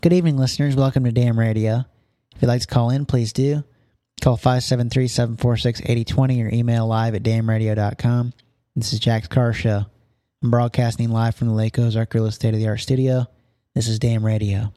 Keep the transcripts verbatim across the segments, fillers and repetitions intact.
Good evening, listeners. Welcome to Damn Radio. If you'd like to call in, please do. Call five seven three, seven four six, eight zero two zero or email live at damn radio dot com. This is Jack's Car Show. I'm broadcasting live from the Lake Ozark state-of-the-art studio. This is Damn Radio.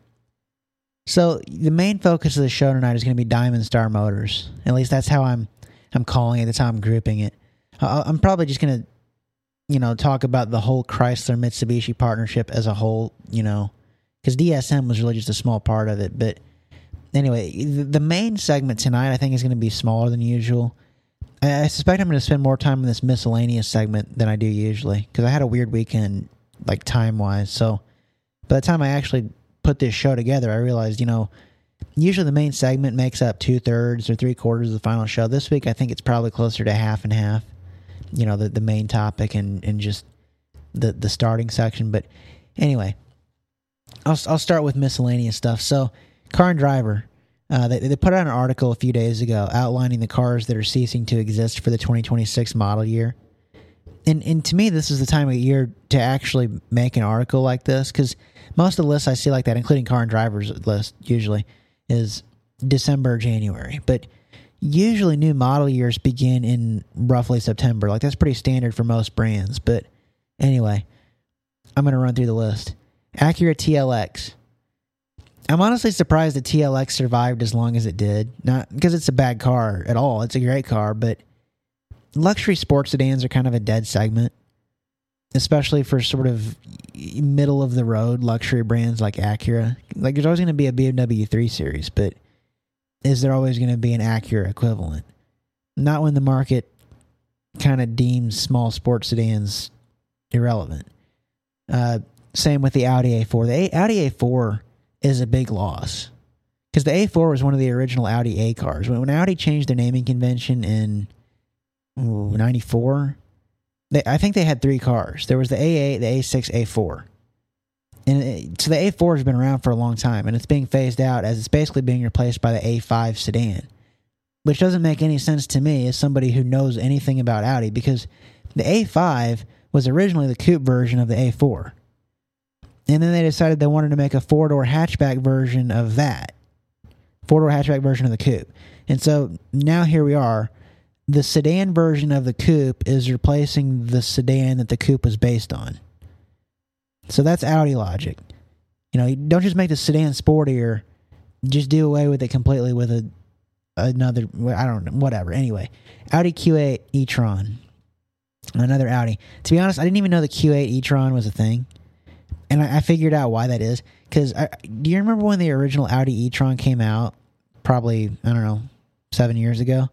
So, the main focus of the show tonight is going to be Diamond Star Motors. At least that's how I'm I'm calling it. That's how I'm grouping it. I, I'm probably just going to, you know, talk about the whole Chrysler-Mitsubishi partnership as a whole, you know, because D S M was really just a small part of it. But anyway, the, the main segment tonight I think is going to be smaller than usual. I, I suspect I'm going to spend more time on this miscellaneous segment than I do usually, because I had a weird weekend, like time-wise. So by the time I actually put this show together, I realized, you know, usually the main segment makes up two-thirds or three-quarters of the final show. This week I think it's probably closer to half and half, you know, the, the main topic and, and just the, the starting section. But anyway, I'll I'll start with miscellaneous stuff. So, Car and Driver, uh, they they put out an article a few days ago outlining the cars that are ceasing to exist for the twenty twenty-six model year. And and to me, this is the time of year to actually make an article like this, because most of the lists I see like that, including Car and Driver's list, usually is December or January. But usually new model years begin in roughly September. Like, that's pretty standard for most brands. But anyway, I'm going to run through the list. Acura T L X. I'm honestly surprised that T L X survived as long as it did. Not because it's a bad car at all. It's a great car, but luxury sports sedans are kind of a dead segment, especially for sort of middle-of-the-road luxury brands like Acura. Like, there's always going to be a B M W three Series, but is there always going to be an Acura equivalent? Not when the market kind of deems small sports sedans irrelevant. Uh... Same with the Audi A four. The A- Audi A four is a big loss, because the A four was one of the original Audi A cars. When, when Audi changed their naming convention in ninety-four, they, I think they had three cars. There was the A eight, the A six, A four. And it, so the A four has been around for a long time, and it's being phased out as it's basically being replaced by the A five sedan, which doesn't make any sense to me as somebody who knows anything about Audi, because the A five was originally the coupe version of the A four. And then they decided they wanted to make a four-door hatchback version of that. Four-door hatchback version of the coupe. And so now here we are. The sedan version of the coupe is replacing the sedan that the coupe was based on. So that's Audi logic. You know, don't just make the sedan sportier. Just do away with it completely with a another, I don't know, whatever. Anyway, Audi Q eight e-tron. Another Audi. To be honest, I didn't even know the Q eight e-tron was a thing. And I, I figured out why that is. Because do you remember when the original Audi e-tron came out? Probably, I don't know, seven years ago.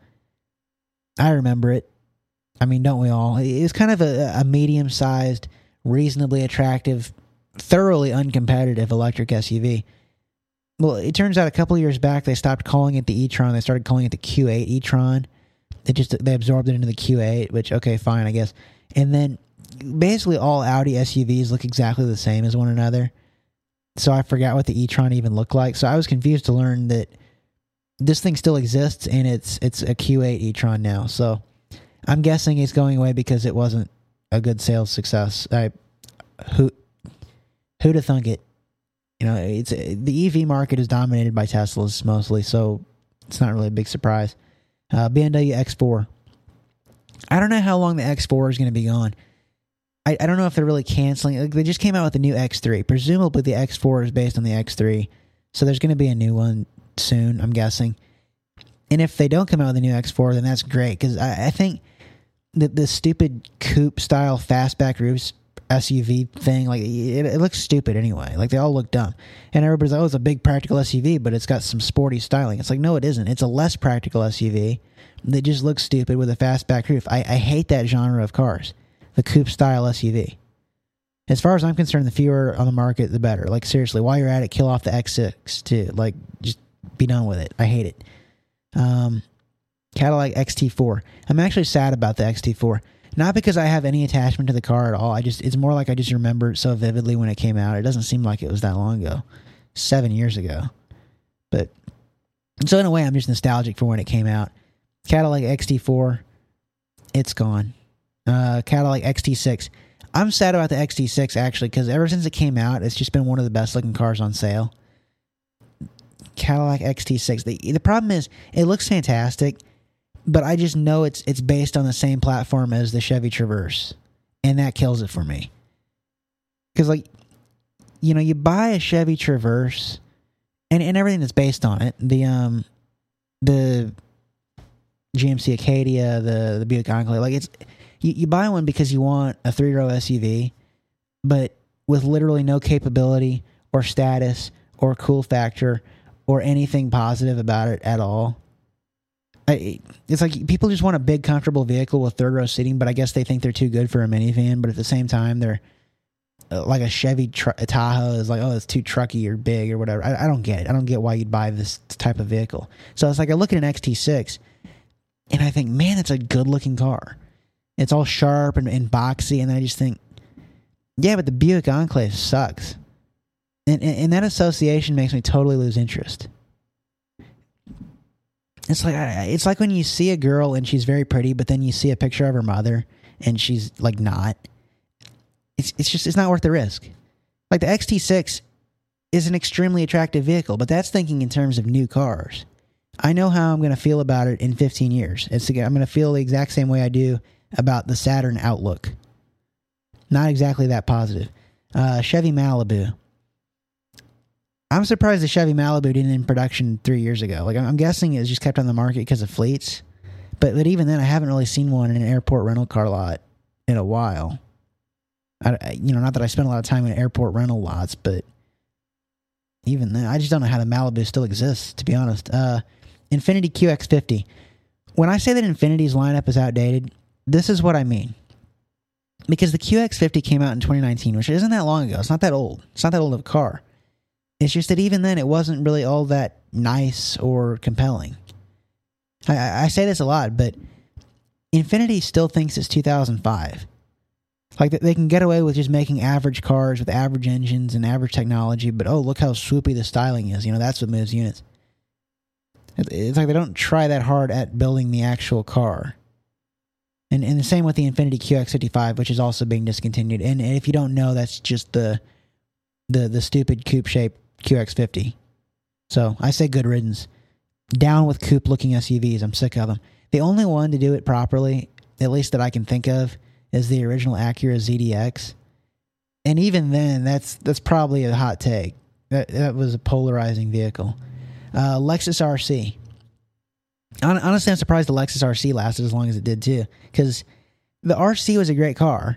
I remember it. I mean, don't we all? It was kind of a, a medium-sized, reasonably attractive, thoroughly uncompetitive electric S U V. Well, it turns out a couple of years back, they stopped calling it the e-tron. They started calling it the Q eight e-tron. They just they absorbed it into the Q eight, which, okay, fine, I guess. And then basically all Audi S U Vs look exactly the same as one another. So I forgot what the e-tron even looked like. So I was confused to learn that this thing still exists, and it's it's a Q eight e-tron now. So I'm guessing it's going away because it wasn't a good sales success. I who who'd have thunk it? You know, it's the E V market is dominated by Teslas mostly, so it's not really a big surprise. Uh, B M W X four. I don't know how long the X four is going to be gone. I, I don't know if they're really canceling. Like, they just came out with the new X three. Presumably the X four is based on the X three. So there's going to be a new one soon, I'm guessing. And if they don't come out with the new X four, then that's great. Because I, I think that the stupid coupe-style fastback roofs S U V thing, like, it, it looks stupid anyway. Like, they all look dumb. And everybody's like, oh, it's a big practical S U V, but it's got some sporty styling. It's like, no, it isn't. It's a less practical S U V that just looks stupid with a fastback roof. I, I hate that genre of cars. The coupe-style S U V. As far as I'm concerned, the fewer on the market, the better. Like, seriously, while you're at it, kill off the X six, too. Like, just be done with it. I hate it. Um, Cadillac X T four. I'm actually sad about the X T four. Not because I have any attachment to the car at all. I just It's more like I just remember it so vividly when it came out. It doesn't seem like it was that long ago. Seven years ago. But, so in a way, I'm just nostalgic for when it came out. Cadillac X T four, it's gone. Uh, Cadillac X T six. I'm sad about the X T six, actually, because ever since it came out, it's just been one of the best looking cars on sale. Cadillac X T six. The, the problem is it looks fantastic, but I just know it's it's based on the same platform as the Chevy Traverse, and that kills it for me. Because, like, you know, you buy a Chevy Traverse, and, and everything that's based on it, the um, the G M C Acadia, the the Buick Enclave, like it's you, you buy one because you want a three row S U V, but with literally no capability or status or cool factor or anything positive about it at all. I, it's like people just want a big, comfortable vehicle with third row seating, but I guess they think they're too good for a minivan. But at the same time, they're uh, like a Chevy tr- Tahoe is like, oh, it's too trucky or big or whatever. I, I don't get it. I don't get why you'd buy this type of vehicle. So it's like I look at an X T six and I think, man, it's a good looking car. It's all sharp and, and boxy, and then I just think, yeah, but the Buick Enclave sucks. And, and, and that association makes me totally lose interest. It's like it's like when you see a girl and she's very pretty, but then you see a picture of her mother and she's like not. It's it's just it's not worth the risk. Like the X T six is an extremely attractive vehicle, but that's thinking in terms of new cars. I know how I'm going to feel about it in fifteen years. It's I'm going to feel the exact same way I do about the Saturn Outlook. Not exactly that positive. Uh, Chevy Malibu. I'm surprised the Chevy Malibu didn't in production three years ago. Like I'm guessing it was just kept on the market because of fleets. But but even then, I haven't really seen one in an airport rental car lot in a while. I, you know, not that I spend a lot of time in airport rental lots, but even then, I just don't know how the Malibu still exists, to be honest. Uh, Infiniti Q X fifty. When I say that Infiniti's lineup is outdated, this is what I mean. Because the Q X fifty came out in twenty nineteen, which isn't that long ago. It's not that old. It's not that old of a car. It's just that even then, it wasn't really all that nice or compelling. I, I say this a lot, but Infiniti still thinks it's two thousand five. Like, they can get away with just making average cars with average engines and average technology, but oh, look how swoopy the styling is. You know, that's what moves units. It's like they don't try that hard at building the actual car. And, and the same with the Infiniti Q X fifty-five, which is also being discontinued. And, and if you don't know, that's just the the the stupid coupe-shaped Q X fifty. So I say good riddance. Down with coupe-looking S U Vs. I'm sick of them. The only one to do it properly, at least that I can think of, is the original Acura Z D X. And even then, that's that's probably a hot take. That that was a polarizing vehicle. Uh, Lexus R C. Honestly, I'm surprised the Lexus R C lasted as long as it did too, because the R C was a great car.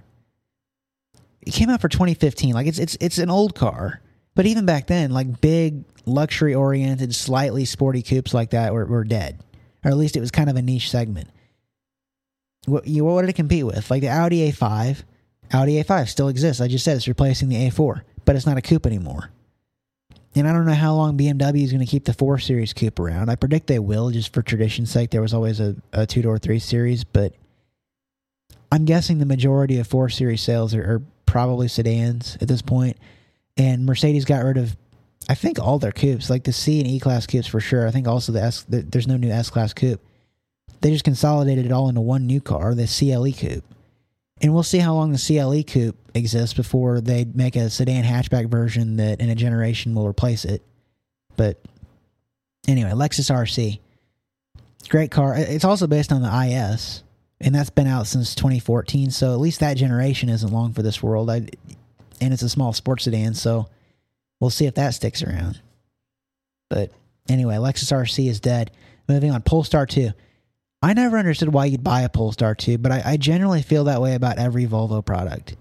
It came out for twenty fifteen. Like it's it's it's an old car, but even back then, like big luxury-oriented, slightly sporty coupes like that were, were dead, or at least it was kind of a niche segment. What you what did it compete with? Like the Audi A five. Audi A five still exists. I just said it's replacing the A four, but it's not a coupe anymore. And I don't know how long B M W is going to keep the four Series coupe around. I predict they will, just for tradition's sake. There was always a, a two-door three Series, but I'm guessing the majority of four Series sales are, are probably sedans at this point. And Mercedes got rid of, I think, all their coupes, like the C and E-Class coupes for sure. I think also the S, the, there's no new S-Class coupe. They just consolidated it all into one new car, the C L E coupe. And we'll see how long the C L E coupe exists before they make a sedan hatchback version that in a generation will replace it. But anyway, Lexus R C. Great car. It's also based on the I S, and that's been out since twenty fourteen, so at least that generation isn't long for this world. I, and it's a small sports sedan, so we'll see if that sticks around. But anyway, Lexus R C is dead. Moving on, Polestar two. I never understood why you'd buy a Polestar two, but I, I generally feel that way about every Volvo product.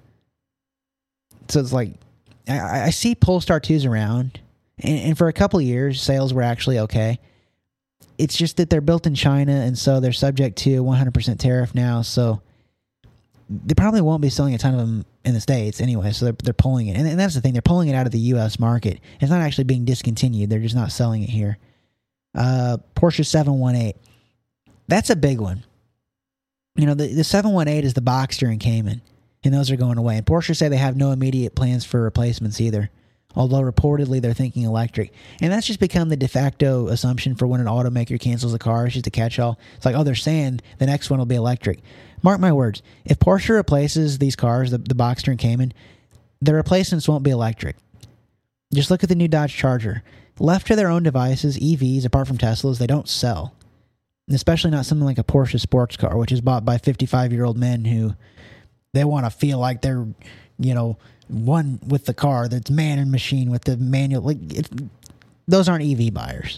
So it's like, I, I see Polestar twos around, and, and for a couple of years, sales were actually okay. It's just that they're built in China, and so they're subject to a one hundred percent tariff now, so they probably won't be selling a ton of them in the States anyway, so they're, they're pulling it. And, and that's the thing, they're pulling it out of the U S market. It's not actually being discontinued, they're just not selling it here. Uh, Porsche seven one eight. That's a big one. You know, the, the seven one eight is the Boxster and Cayman, and those are going away. And Porsche say they have no immediate plans for replacements either, although reportedly they're thinking electric. And that's just become the de facto assumption for when an automaker cancels a car. It's just a catch-all. It's like, oh, they're saying the next one will be electric. Mark my words. If Porsche replaces these cars, the, the Boxster and Cayman, the replacements won't be electric. Just look at the new Dodge Charger. left to their own devices, E Vs, apart from Teslas, they don't sell. And especially not something like a Porsche sports car, which is bought by fifty-five-year-old men who they want to feel like they're, you know, one with the car, that's man and machine with the manual. Like it's, those aren't E V buyers.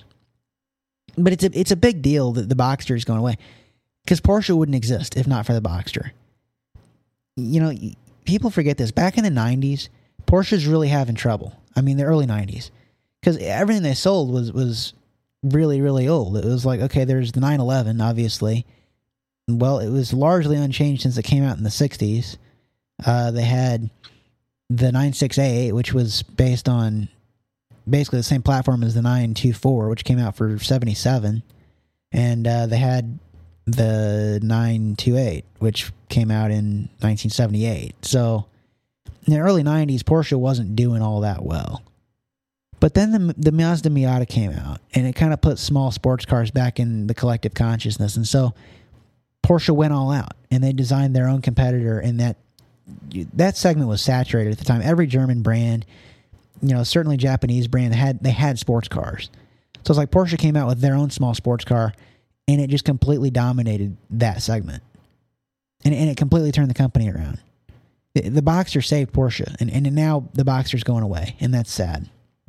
But it's a, it's a big deal that the Boxster is going away, because Porsche wouldn't exist if not for the Boxster. You know, people forget this. Back in the nineties, Porsche's really having trouble. I mean, the early nineties. Because everything they sold was, was really, really old. It was like, okay, there's the nine eleven, obviously. Well, it was largely unchanged since it came out in the sixties. Uh, they had the nine six A eight, which was based on basically the same platform as the nine two four, which came out for seventy-seven. And uh, they had the nine two eight, which came out in nineteen seventy-eight. So in the early nineties, Porsche wasn't doing all that well. But then the, the Mazda Miata came out, and it kind of put small sports cars back in the collective consciousness. And so Porsche went all out, and they designed their own competitor, and that that segment was saturated at the time. Every German brand, you know, certainly Japanese brand, had they had sports cars. So it's like Porsche came out with their own small sports car, and it just completely dominated that segment. And, and it completely turned the company around. The, the Boxster saved Porsche, and, and now the Boxster's going away, and that's sad.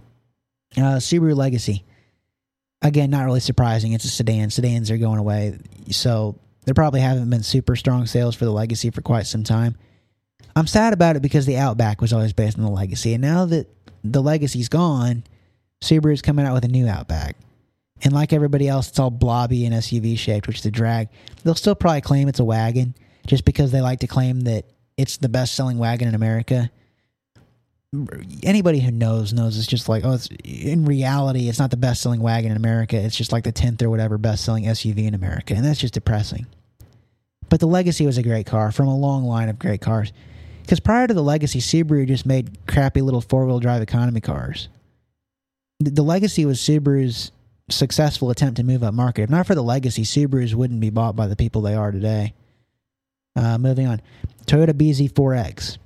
Uh, Subaru Legacy. Again, not really surprising. It's a sedan. Sedans are going away. So there probably haven't been super strong sales for the Legacy for quite some time. I'm sad about it because the Outback was always based on the Legacy. And now that the Legacy's gone, Subaru's coming out with a new Outback. And like everybody else, it's all blobby and S U V shaped, which is a drag. They'll still probably claim it's a wagon just because they like to claim that it's the best selling wagon in America. Anybody who knows knows it's just like, oh, it's, in reality, it's not the best selling wagon in America. It's just like the tenth or whatever best selling S U V in America. And that's just depressing. But the Legacy was a great car from a long line of great cars. Because prior to the Legacy, Subaru just made crappy little four-wheel drive economy cars. The, the Legacy was Subaru's successful attempt to move up market. If not for the Legacy, Subarus wouldn't be bought by the people they are today. Uh, moving on. Toyota B Z four X.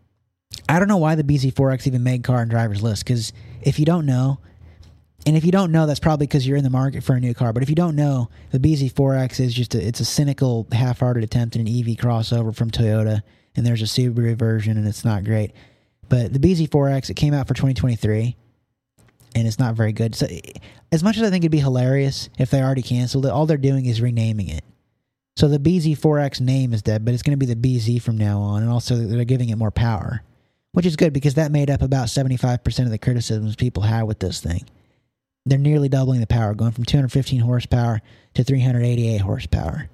I don't know why the B Z four X even made car and driver's list, because if you don't know, and if you don't know, that's probably because you're in the market for a new car, but if you don't know, the B Z four X is just a, it's a cynical, half-hearted attempt at an E V crossover from Toyota, and there's a Subaru version, and it's not great. But the B Z four X, it came out for twenty twenty-three, and it's not very good. So as much as I think it'd be hilarious if they already canceled it, all they're doing is renaming it. So the B Z four X name is dead, but it's going to be the B Z from now on, and also they're giving it more power, which is good because that made up about seventy-five percent of the criticisms people had with this thing. They're nearly doubling the power, going from two hundred fifteen horsepower to three hundred eighty-eight horsepower.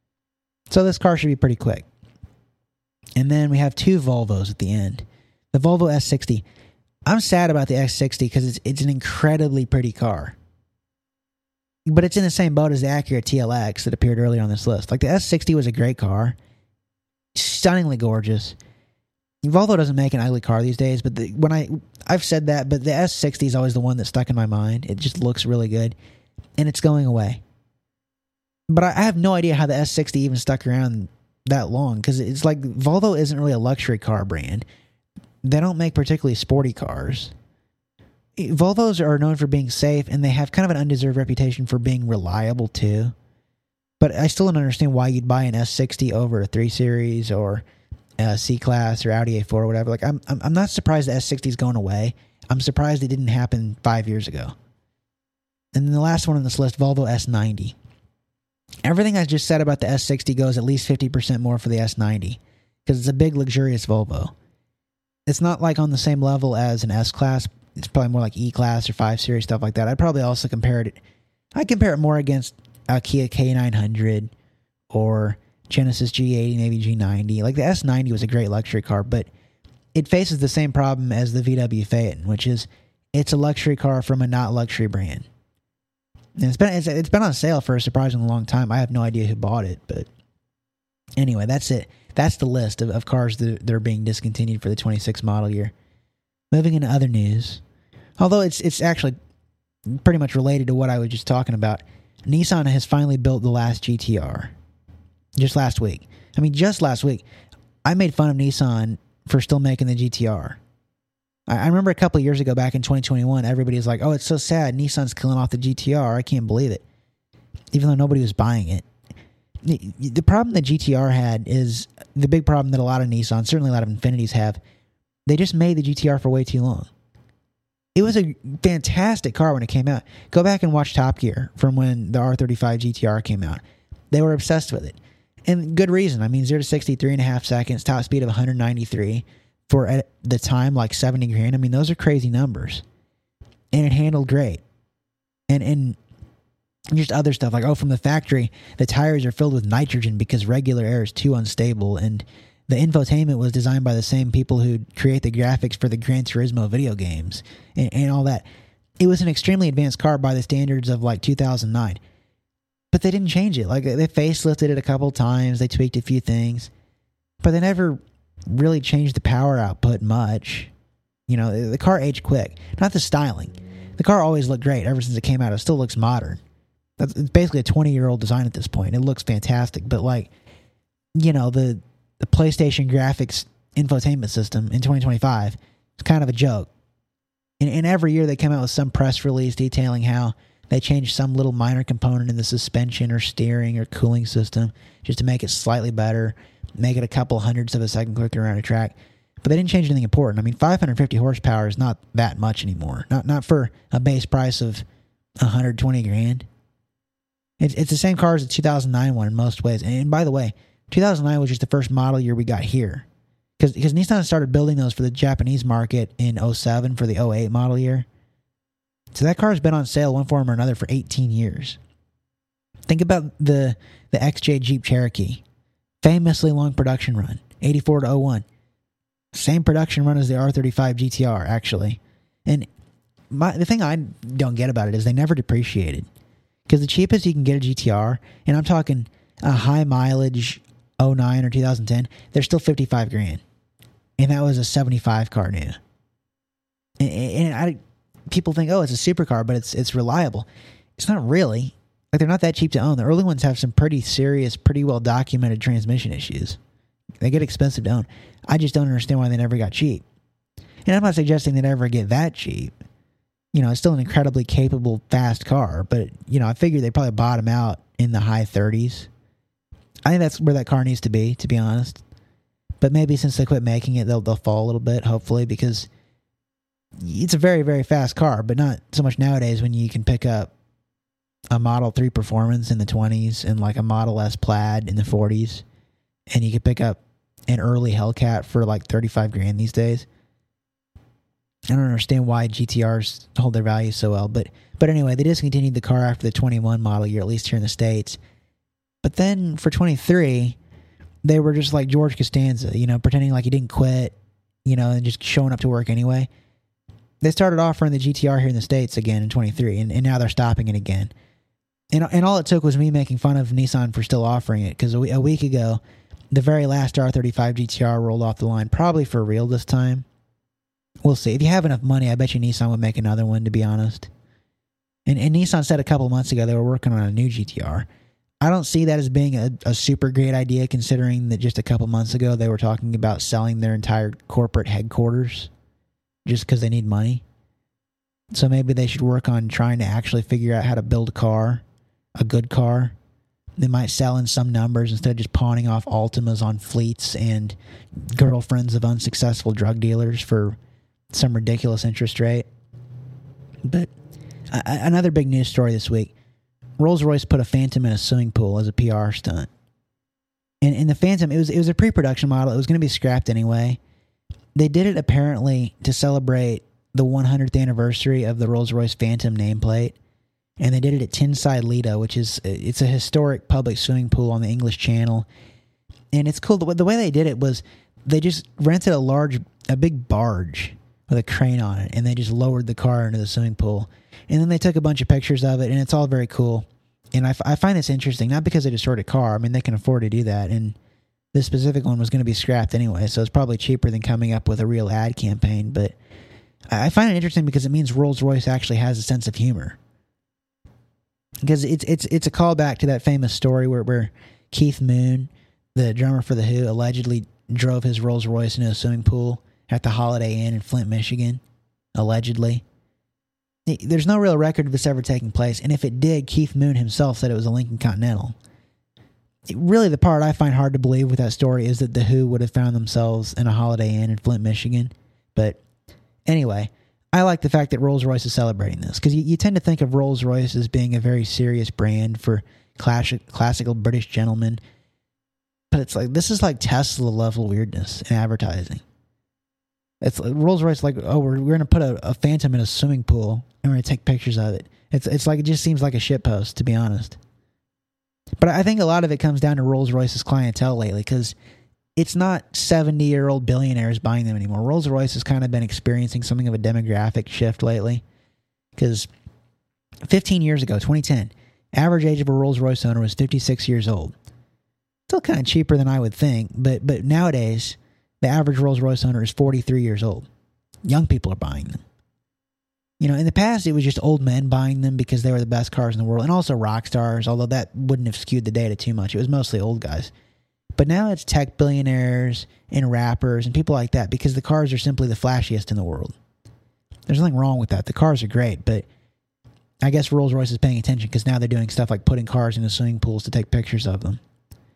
So this car should be pretty quick. And then we have two Volvos at the end. The Volvo S sixty. I'm sad about the S sixty because it's, it's an incredibly pretty car. But it's in the same boat as the Acura T L X that appeared earlier on this list. Like, the S sixty was a great car. Stunningly gorgeous. Volvo doesn't make an ugly car these days, but the, when I, I've said that, but the S sixty is always the one that stuck in my mind. It just looks really good, and it's going away. But I, I have no idea how the S sixty even stuck around that long, because it's like Volvo isn't really a luxury car brand. They don't make particularly sporty cars. Volvos are known for being safe, and they have kind of an undeserved reputation for being reliable too. But I still don't understand why you'd buy an S sixty over a three series or a C-Class or Audi A four or whatever. Like, I'm I'm not surprised the S sixty is going away. I'm surprised it didn't happen five years ago. And then the last one on this list, Volvo S ninety. Everything I just said about the S sixty goes at least fifty percent more for the S ninety, because it's a big, luxurious Volvo. It's not like on the same level as an S-Class. It's probably more like E-Class or five series, stuff like that. I'd probably also compare it. I'd compare it more against a Kia K nine hundred or Genesis G eighty, maybe G ninety. Like, the S ninety was a great luxury car, but it faces the same problem as the V W Phaeton, which is it's a luxury car from a not luxury brand. And it's been it's, it's been on sale for a surprisingly long time. I have no idea who bought it, but anyway, that's it. That's the list of, of cars that, that are being discontinued for the twenty-six model year. Moving into other news, although it's it's actually pretty much related to what I was just talking about, Nissan has finally built the last G T R. Just last week. I mean, just last week. I made fun of Nissan for still making the G T R. I, I remember a couple of years ago, back in twenty twenty-one, everybody was like, "Oh, it's so sad. Nissan's killing off the G T R. I can't believe it," even though nobody was buying it. The, the problem that G T R had is the big problem that a lot of Nissans, certainly a lot of Infinitis have. They just made the G T R for way too long. It was a fantastic car when it came out. Go back and watch Top Gear from when the R thirty-five G T R came out. They were obsessed with it. And good reason. I mean, zero to sixty, three and a half seconds, top speed of one hundred ninety-three for at the time like seventy grand. I mean, those are crazy numbers. And it handled great. And and just other stuff like, oh, from the factory, the tires are filled with nitrogen because regular air is too unstable. And the infotainment was designed by the same people who create the graphics for the Gran Turismo video games and, and all that. It was an extremely advanced car by the standards of like two thousand nine. But they didn't change it. Like, they facelifted it a couple times. They tweaked a few things. But they never really changed the power output much. You know, the car aged quick. Not the styling. The car always looked great ever since it came out. It still looks modern. That's, it's basically a twenty-year-old design at this point. It looks fantastic. But, like, you know, the, the PlayStation graphics infotainment system in twenty twenty-five is kind of a joke. And, and every year they come out with some press release detailing how they changed some little minor component in the suspension or steering or cooling system just to make it slightly better, make it a couple hundredths of a second quicker around a track. But they didn't change anything important. I mean, five hundred fifty horsepower is not that much anymore. Not not for a base price of one hundred twenty grand. It's it's the same car as the two thousand nine one in most ways. And by the way, two thousand nine was just the first model year we got here. Because because Nissan started building those for the Japanese market in oh seven for the oh eight model year. So that car has been on sale one form or another for eighteen years. Think about the the X J Jeep Cherokee. Famously long production run. eighty-four to oh one. Same production run as the R thirty-five G T R, actually. And my, the thing I don't get about it is they never depreciated. Because the cheapest you can get a G T R, and I'm talking a high mileage oh nine or two thousand ten, they're still fifty-five grand. And that was a seventy-five car new. And, and I, people think, oh, it's a supercar, but it's it's reliable. It's not really. Like, they're not that cheap to own. The early ones have some pretty serious, pretty well documented transmission issues. They get expensive to own. I just don't understand why they never got cheap. And I'm not suggesting they never get that cheap. You know, it's still an incredibly capable, fast car, but, you know, I figured they'd probably bottom out in the high thirties. I think that's where that car needs to be, to be honest. But maybe since they quit making it, they'll they'll fall a little bit, hopefully, because it's a very, very fast car, but not so much nowadays when you can pick up a Model three Performance in the twenties and like a Model S Plaid in the forties, and you can pick up an early Hellcat for like thirty-five grand these days. I don't understand why G T Rs hold their value so well, but but anyway, they discontinued the car after the twenty-one model year, at least here in the States. But then for twenty-three, they were just like George Costanza, you know, pretending like he didn't quit, you know, and just showing up to work anyway. They started offering the G T R here in the States again in twenty-three, and, and now they're stopping it again. And and all it took was me making fun of Nissan for still offering it, because a, a week ago, the very last R thirty-five G T R rolled off the line, probably for real this time. We'll see. If you have enough money, I bet you Nissan would make another one, to be honest. And, and Nissan said a couple months ago they were working on a new G T R. I don't see that as being a, a super great idea, considering that just a couple months ago they were talking about selling their entire corporate headquarters just because they need money. So maybe they should work on trying to actually figure out how to build a car, a good car. They might sell in some numbers instead of just pawning off Altimas on fleets and girlfriends of unsuccessful drug dealers for some ridiculous interest rate. But uh, another big news story this week. Rolls-Royce put a Phantom in a swimming pool as a P R stunt. And, and the Phantom, it was it was a pre-production model. It was going to be scrapped anyway. They did it apparently to celebrate the one hundredth anniversary of the Rolls-Royce Phantom nameplate. And they did it at Tinside Lido, which is it's a historic public swimming pool on the English Channel. And it's cool. The, the way they did it was they just rented a large, a big barge with a crane on it, and they just lowered the car into the swimming pool. And then they took a bunch of pictures of it, and it's all very cool. And I, f- I find this interesting, not because they destroyed a car. I mean, they can afford to do that. And this specific one was going to be scrapped anyway, so it's probably cheaper than coming up with a real ad campaign. But I find it interesting because it means Rolls-Royce actually has a sense of humor. Because it's it's it's a callback to that famous story where, where Keith Moon, the drummer for The Who, allegedly drove his Rolls-Royce into a swimming pool at the Holiday Inn in Flint, Michigan, allegedly. There's no real record of this ever taking place, and if it did, Keith Moon himself said it was a Lincoln Continental. It, really, the part I find hard to believe with that story is that the Who would have found themselves in a Holiday Inn in Flint, Michigan. But anyway, I like the fact that Rolls-Royce is celebrating this, because you, you tend to think of Rolls-Royce as being a very serious brand for classic, classical British gentlemen. But it's like, this is like Tesla level weirdness in advertising. It's like Rolls-Royce like, oh, we're, we're going to put a, a Phantom in a swimming pool and we're going to take pictures of it. It's it's like, it just seems like a shitpost, to be honest. But I think a lot of it comes down to Rolls-Royce's clientele lately, because it's not seventy-year-old billionaires buying them anymore. Rolls-Royce has kind of been experiencing something of a demographic shift lately, because fifteen years ago, twenty ten, average age of a Rolls-Royce owner was fifty-six years old. Still kind of cheaper than I would think, but but nowadays, the average Rolls-Royce owner is forty-three years old. Young people are buying them. You know, in the past, it was just old men buying them because they were the best cars in the world, and also rock stars, although that wouldn't have skewed the data too much. It was mostly old guys. But now it's tech billionaires and rappers and people like that, because the cars are simply the flashiest in the world. There's nothing wrong with that. The cars are great, but I guess Rolls-Royce is paying attention because now they're doing stuff like putting cars into swimming pools to take pictures of them.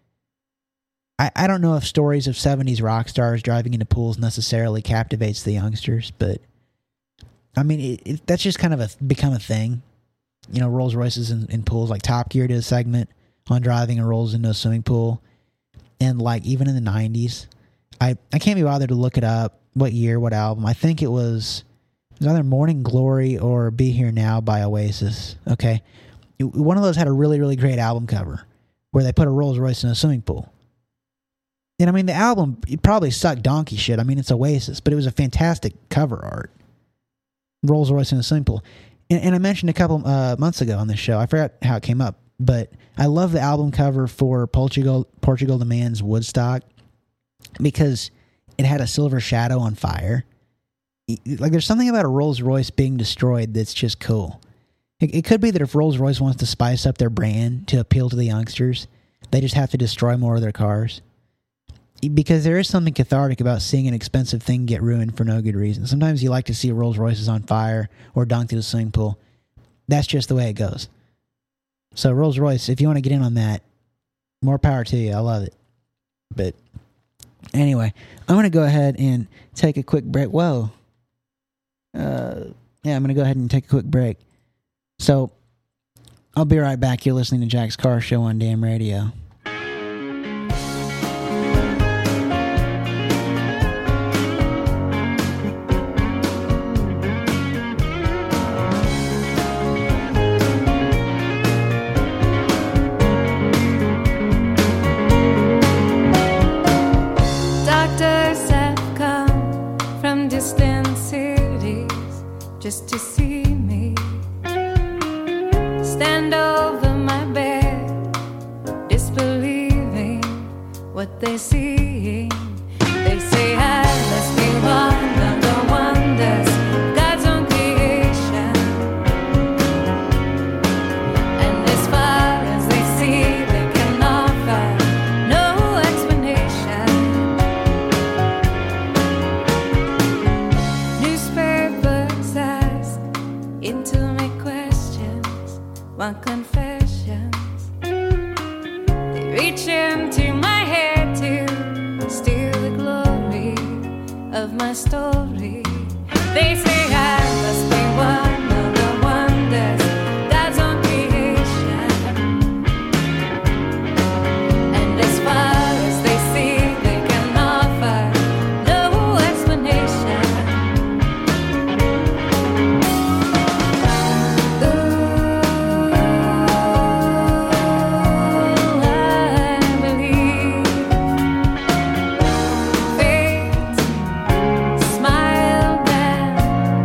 I, I don't know if stories of seventies rock stars driving into pools necessarily captivates the youngsters, but I mean, it, it, that's just kind of a, become a thing. You know, Rolls-Royces in, in pools, like Top Gear did a segment on driving a Rolls into a swimming pool. And like even in the nineties, I, I can't be bothered to look it up, what year, what album. I think it was, it was either Morning Glory or Be Here Now by Oasis. Okay. It, one of those had a really, really great album cover where they put a Rolls Royce in a swimming pool. And I mean, the album, it probably sucked donkey shit. I mean, it's Oasis, but it was a fantastic cover art. Rolls Royce in a swimming pool. And, and I mentioned a couple uh, months ago on this show, I forgot how it came up, but I love the album cover for Portugal Portugal the Man's Woodstock, because it had a silver shadow on fire. Like, there's something about a Rolls Royce being destroyed that's just cool. It, it could be that if Rolls Royce wants to spice up their brand to appeal to the youngsters, they just have to destroy more of their cars. Because there is something cathartic about seeing an expensive thing get ruined for no good reason. Sometimes you like to see Rolls Royces on fire or dunked in a swimming pool. That's just the way it goes. So Rolls Royce, if you want to get in on that, more power to you. I love it. But anyway, I'm going to go ahead and take a quick break. Whoa. Uh, yeah, I'm going to go ahead and take a quick break. So I'll be right back. You're listening to Jack's Car Show on Damn Radio. Just to see me stand over my bed, disbelieving what they're seeing. They say I must be one of the wonders of God's own creation, and as far as they see, they can offer no explanation. Newspapers ask intimate questions, want confessions. They reach into my head to steal the glory of my story. They say I must be one of the wonders God's own creation, and as far as they see, they can offer no explanation. Smiled and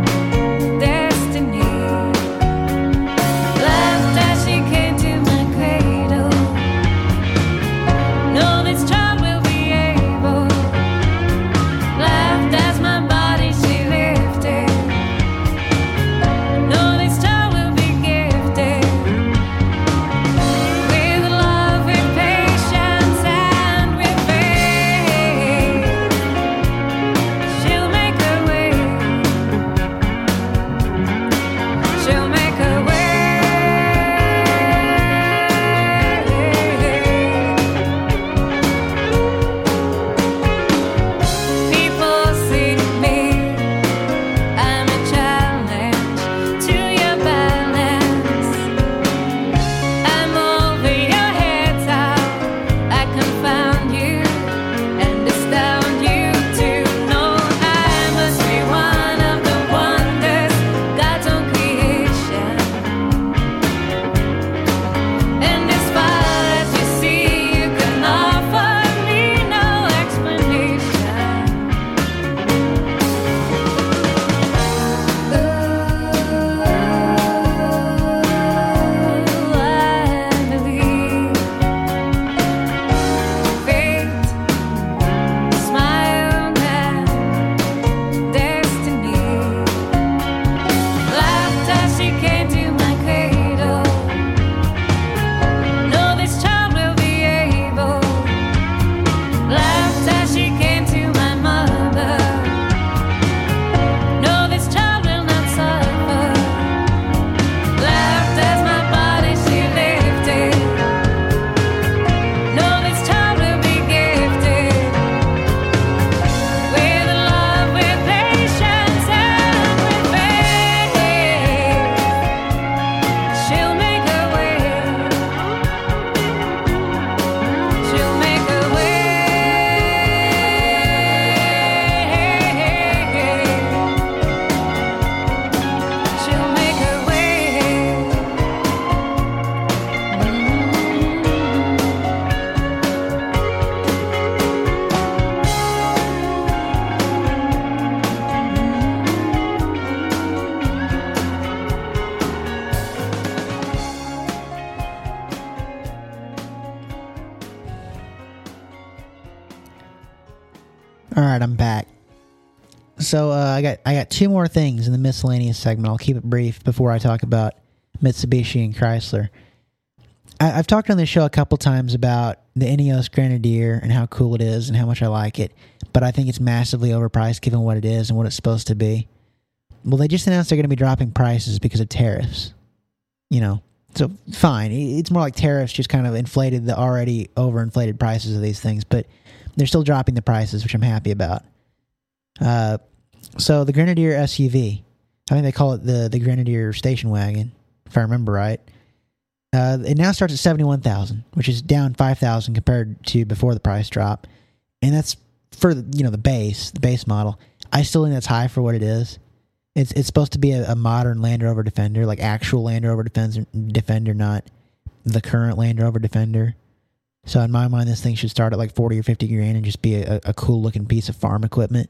All right, I'm back. So uh, I got I got two more things in the miscellaneous segment. I'll keep it brief before I talk about Mitsubishi and Chrysler. I, I've talked on this show a couple times about the Ineos Grenadier and how cool it is and how much I like it, but I think it's massively overpriced given what it is and what it's supposed to be. Well, they just announced they're going to be dropping prices because of tariffs. You know, so fine. It's more like tariffs just kind of inflated the already overinflated prices of these things, but they're still dropping the prices, which I'm happy about. Uh, so the Grenadier S U V, I think they call it the, the Grenadier station wagon, if I remember right. Uh, it now starts at seventy-one thousand dollars, which is down five thousand dollars compared to before the price drop. And that's for, you know, the base, the base model. I still think that's high for what it is. It's it's supposed to be a, a modern Land Rover Defender, like actual Land Rover Defender, Defender, not the current Land Rover Defender. So in my mind, this thing should start at like forty or fifty grand and just be a, a cool looking piece of farm equipment.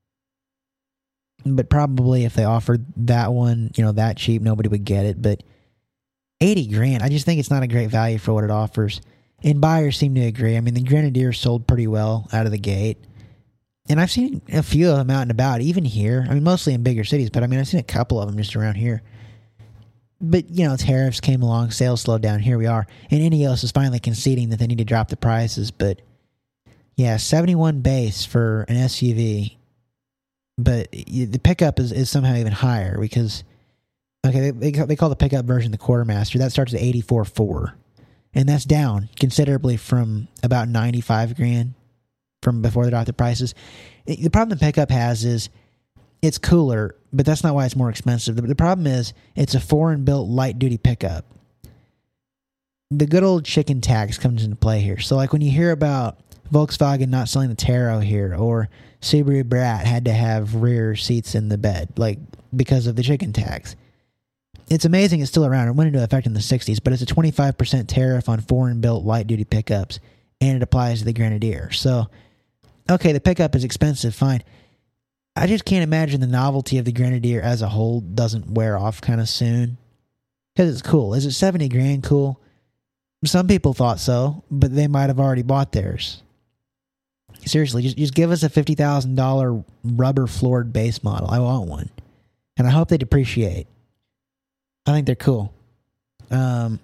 But probably if they offered that one, you know, that cheap, nobody would get it. But eighty grand, I just think it's not a great value for what it offers. And buyers seem to agree. I mean, the Grenadier sold pretty well out of the gate. And I've seen a few of them out and about, even here. I mean, mostly in bigger cities, but I mean, I've seen a couple of them just around here. But, you know, tariffs came along, sales slowed down, here we are. And Ineos is finally conceding that they need to drop the prices. But, yeah, seventy-one base for an S U V. But the pickup is, is somehow even higher because, okay, they, they call the pickup version the Quartermaster. That starts at eighty-four point four. And that's down considerably from about ninety-five grand from before they dropped the prices. The problem the pickup has is it's cooler, but that's not why it's more expensive. The, the problem is it's a foreign-built light-duty pickup. The good old chicken tax comes into play here. So, like when you hear about Volkswagen not selling the Taro here, or Subaru Brat had to have rear seats in the bed, like because of the chicken tax. It's amazing it's still around. It went into effect in the sixties, but it's a twenty-five percent tariff on foreign-built light-duty pickups, and it applies to the Grenadier. So, okay, the pickup is expensive, fine. I just can't imagine the novelty of the Grenadier as a whole doesn't wear off kind of soon. Because it's cool. Is it seventy grand cool? Some people thought so, but they might have already bought theirs. Seriously, just, just give us a fifty thousand dollars rubber-floored base model. I want one. And I hope they depreciate. I think they're cool. Um,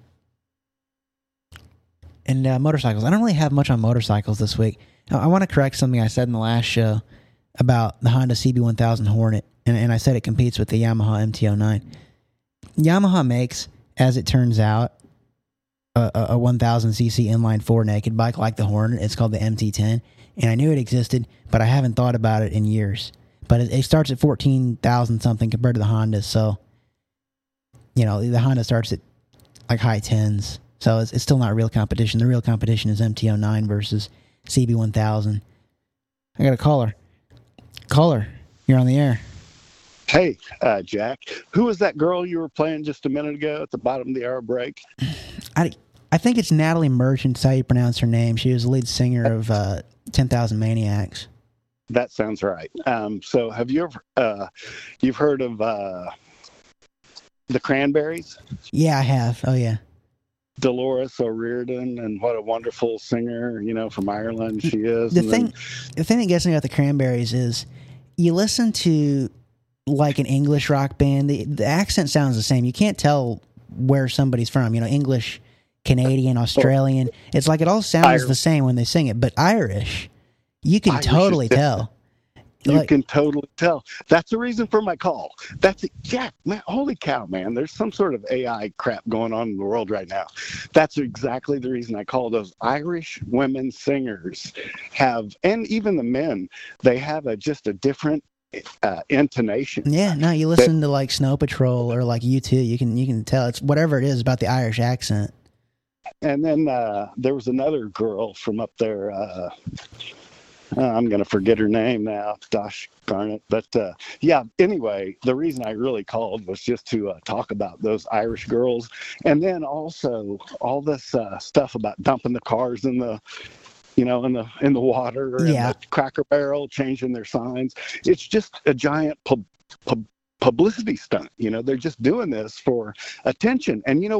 and uh, motorcycles. I don't really have much on motorcycles this week. I, I want to correct something I said in the last show about the Honda C B one thousand Hornet. And, and I said it competes with the Yamaha M T oh nine. Yamaha makes, as it turns out, a, a, a one thousand c c inline four naked bike like the Hornet. It's called the M T ten. And I knew it existed, but I haven't thought about it in years. But it, it starts at fourteen thousand something compared to the Honda. So, you know, the Honda starts at like high tens. So it's, it's still not real competition. The real competition is M T oh nine versus C B one thousand. I got a caller. Caller, you're on the air. Hey, uh, Jack. Who was that girl you were playing just a minute ago at the bottom of the hour break? I, I think it's Natalie Merchant. That's how you pronounce her name. She was the lead singer of uh, ten thousand Maniacs. That sounds right. Um, so have you ever, uh, you've heard of uh, the Cranberries? Yeah, I have. Oh, yeah. Dolores O'Riordan, and what a wonderful singer, you know, from Ireland she is. The and thing, then, the thing that gets me about the Cranberries is you listen to like an English rock band, the, the accent sounds the same. You can't tell where somebody's from, you know, English, Canadian, Australian. It's like it all sounds Irish. the same when they sing it, but Irish, you can Irish totally is different. tell. You Like- can totally tell. That's the reason for my call. That's it. Jack, man, holy cow, man. There's some sort of A I crap going on in the world right now. That's exactly the reason I call those Irish women singers have, and even the men, they have a just a different uh, intonation. Yeah, no, you listen to like Snow Patrol or like U two, you can you can tell it's whatever it is about the Irish accent. And then uh, there was another girl from up there. Uh, Uh, I'm going to forget her name now. Gosh darn it. But uh, yeah, anyway, the reason I really called was just to uh, talk about those Irish girls. And then also all this uh, stuff about dumping the cars in the, you know, in the in the water and Yeah. the Cracker Barrel, changing their signs. It's just a giant pub, pub, publicity stunt. You know, they're just doing this for attention. And you know what?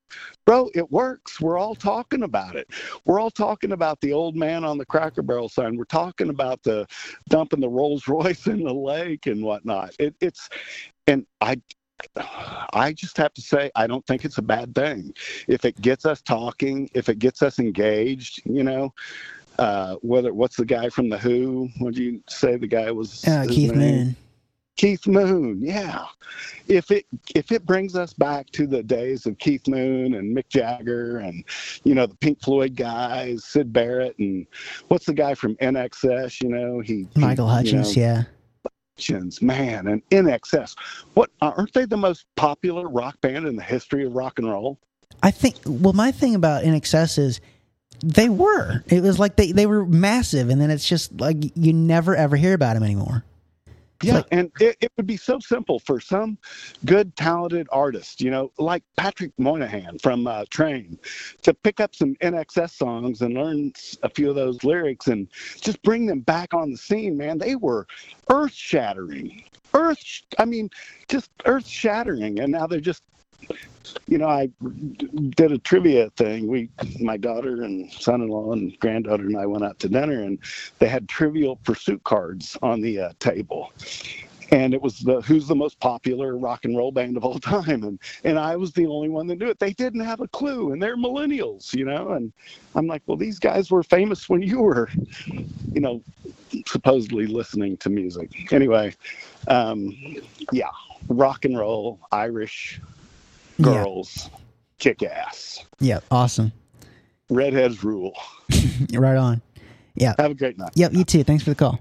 Bro, it works. We're all talking about it. We're all talking about the old man on the Cracker Barrel sign. We're talking about the dumping the Rolls Royce in the lake and whatnot. It, it's, and I, I just have to say, I don't think it's a bad thing. If it gets us talking, if it gets us engaged, you know, uh, whether, what's the guy from The Who? What did you say the guy was? Uh, Keith name? Moon. Keith Moon, yeah. If it if it brings us back to the days of Keith Moon and Mick Jagger and, you know, the Pink Floyd guys, Sid Barrett, and what's the guy from N X S, you know? he Michael he, Hutchins, you know, yeah. Hutchins, man, and N X S. What, aren't they the most popular rock band in the history of rock and roll? I think, well, my thing about N X S is they were. It was like they, they were massive, and then it's just like you never ever hear about them anymore. Yeah, like, and it, it would be so simple for some good, talented artist, you know, like Patrick Moynihan from uh, Train, to pick up some N X S songs and learn a few of those lyrics and just bring them back on the scene, man. They were earth-shattering. Earth, I mean, just earth-shattering, and now they're just, you know, I did a trivia thing. We, my daughter and son-in-law and granddaughter and I went out to dinner, and they had Trivial Pursuit cards on the uh, table. And it was the who's the most popular rock and roll band of all time, and and I was the only one that knew it. They didn't have a clue, and they're millennials, you know. And I'm like, well, these guys were famous when you were, you know, supposedly listening to music. Anyway, um, yeah, rock and roll, Irish. Girls, yeah. Kick ass. Yeah, awesome. Redheads rule. Right on. Yeah. Have a great night. Yep, you too. Thanks for the call.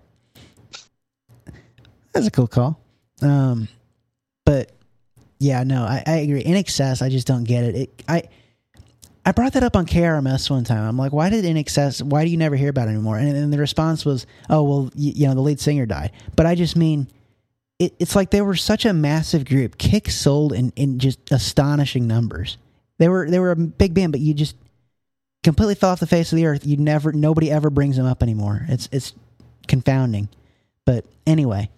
That's a cool call. Um, but yeah, no, I, I agree. In excess, I just don't get it. it. I I brought that up on K R M S one time. I'm like, why did In Excess? Why do you never hear about it anymore? And, and the response was, oh well, you, you know, the lead singer died. But I just mean. It, it's like they were such a massive group. Kick sold in, in just astonishing numbers. They were they were a big band, but you just completely fell off the face of the earth. You never, nobody ever brings them up anymore. It's it's confounding. But anyway,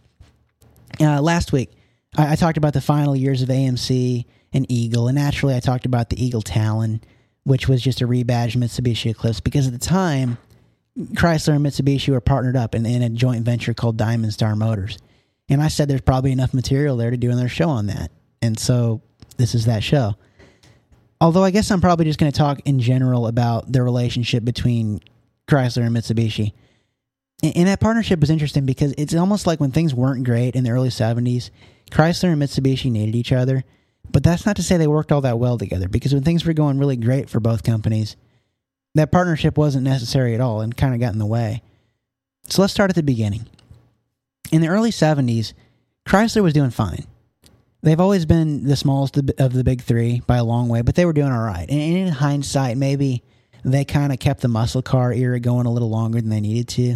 uh, last week I, I talked about the final years of A M C and Eagle, and naturally I talked about the Eagle Talon, which was just a rebadged Mitsubishi Eclipse, because at the time Chrysler and Mitsubishi were partnered up in, in a joint venture called Diamond Star Motors. And I said there's probably enough material there to do another show on that. And so this is that show. Although I guess I'm probably just going to talk in general about the relationship between Chrysler and Mitsubishi. And that partnership was interesting because it's almost like when things weren't great in the early seventies, Chrysler and Mitsubishi needed each other. But that's not to say they worked all that well together, because when things were going really great for both companies, that partnership wasn't necessary at all and kind of got in the way. So let's start at the beginning. In the early seventies, Chrysler was doing fine. They've always been the smallest of the big three by a long way, but they were doing all right. And in hindsight, maybe they kind of kept the muscle car era going a little longer than they needed to.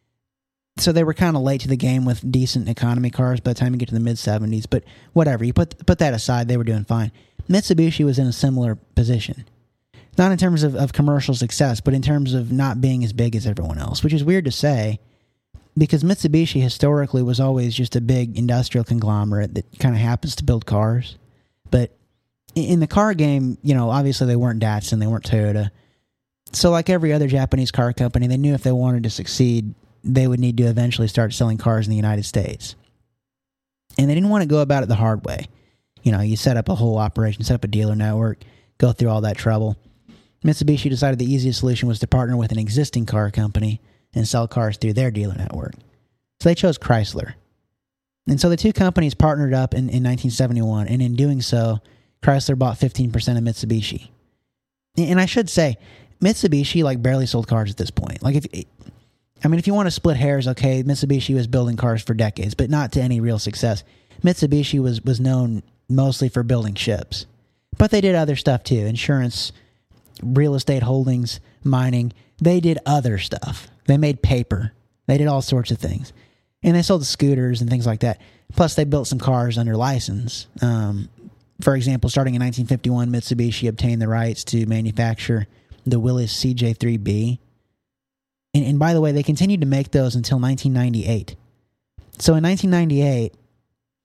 So they were kind of late to the game with decent economy cars by the time you get to the mid-seventies. But whatever, you put put that aside, they were doing fine. Mitsubishi was in a similar position. Not in terms of, of commercial success, but in terms of not being as big as everyone else, which is weird to say, because Mitsubishi historically was always just a big industrial conglomerate that kind of happens to build cars. But in the car game, you know, obviously they weren't Datsun, they weren't Toyota. So like every other Japanese car company, they knew if they wanted to succeed, they would need to eventually start selling cars in the United States. And they didn't want to go about it the hard way. You know, you set up a whole operation, set up a dealer network, go through all that trouble. Mitsubishi decided the easiest solution was to partner with an existing car company and sell cars through their dealer network. So they chose Chrysler. And so the two companies partnered up in, in nineteen seventy-one, and in doing so, Chrysler bought fifteen percent of Mitsubishi. And I should say, Mitsubishi like barely sold cars at this point. Like, if I mean, if you want to split hairs, okay, Mitsubishi was building cars for decades, but not to any real success. Mitsubishi was, was known mostly for building ships. But they did other stuff too. Insurance, real estate holdings, mining. They did other stuff. They made paper. They did all sorts of things. And they sold scooters and things like that. Plus, they built some cars under license. Um, for example, starting in nineteen fifty-one, Mitsubishi obtained the rights to manufacture the Willys C J three B. And, and by the way, they continued to make those until nineteen ninety-eight. So in nineteen ninety-eight,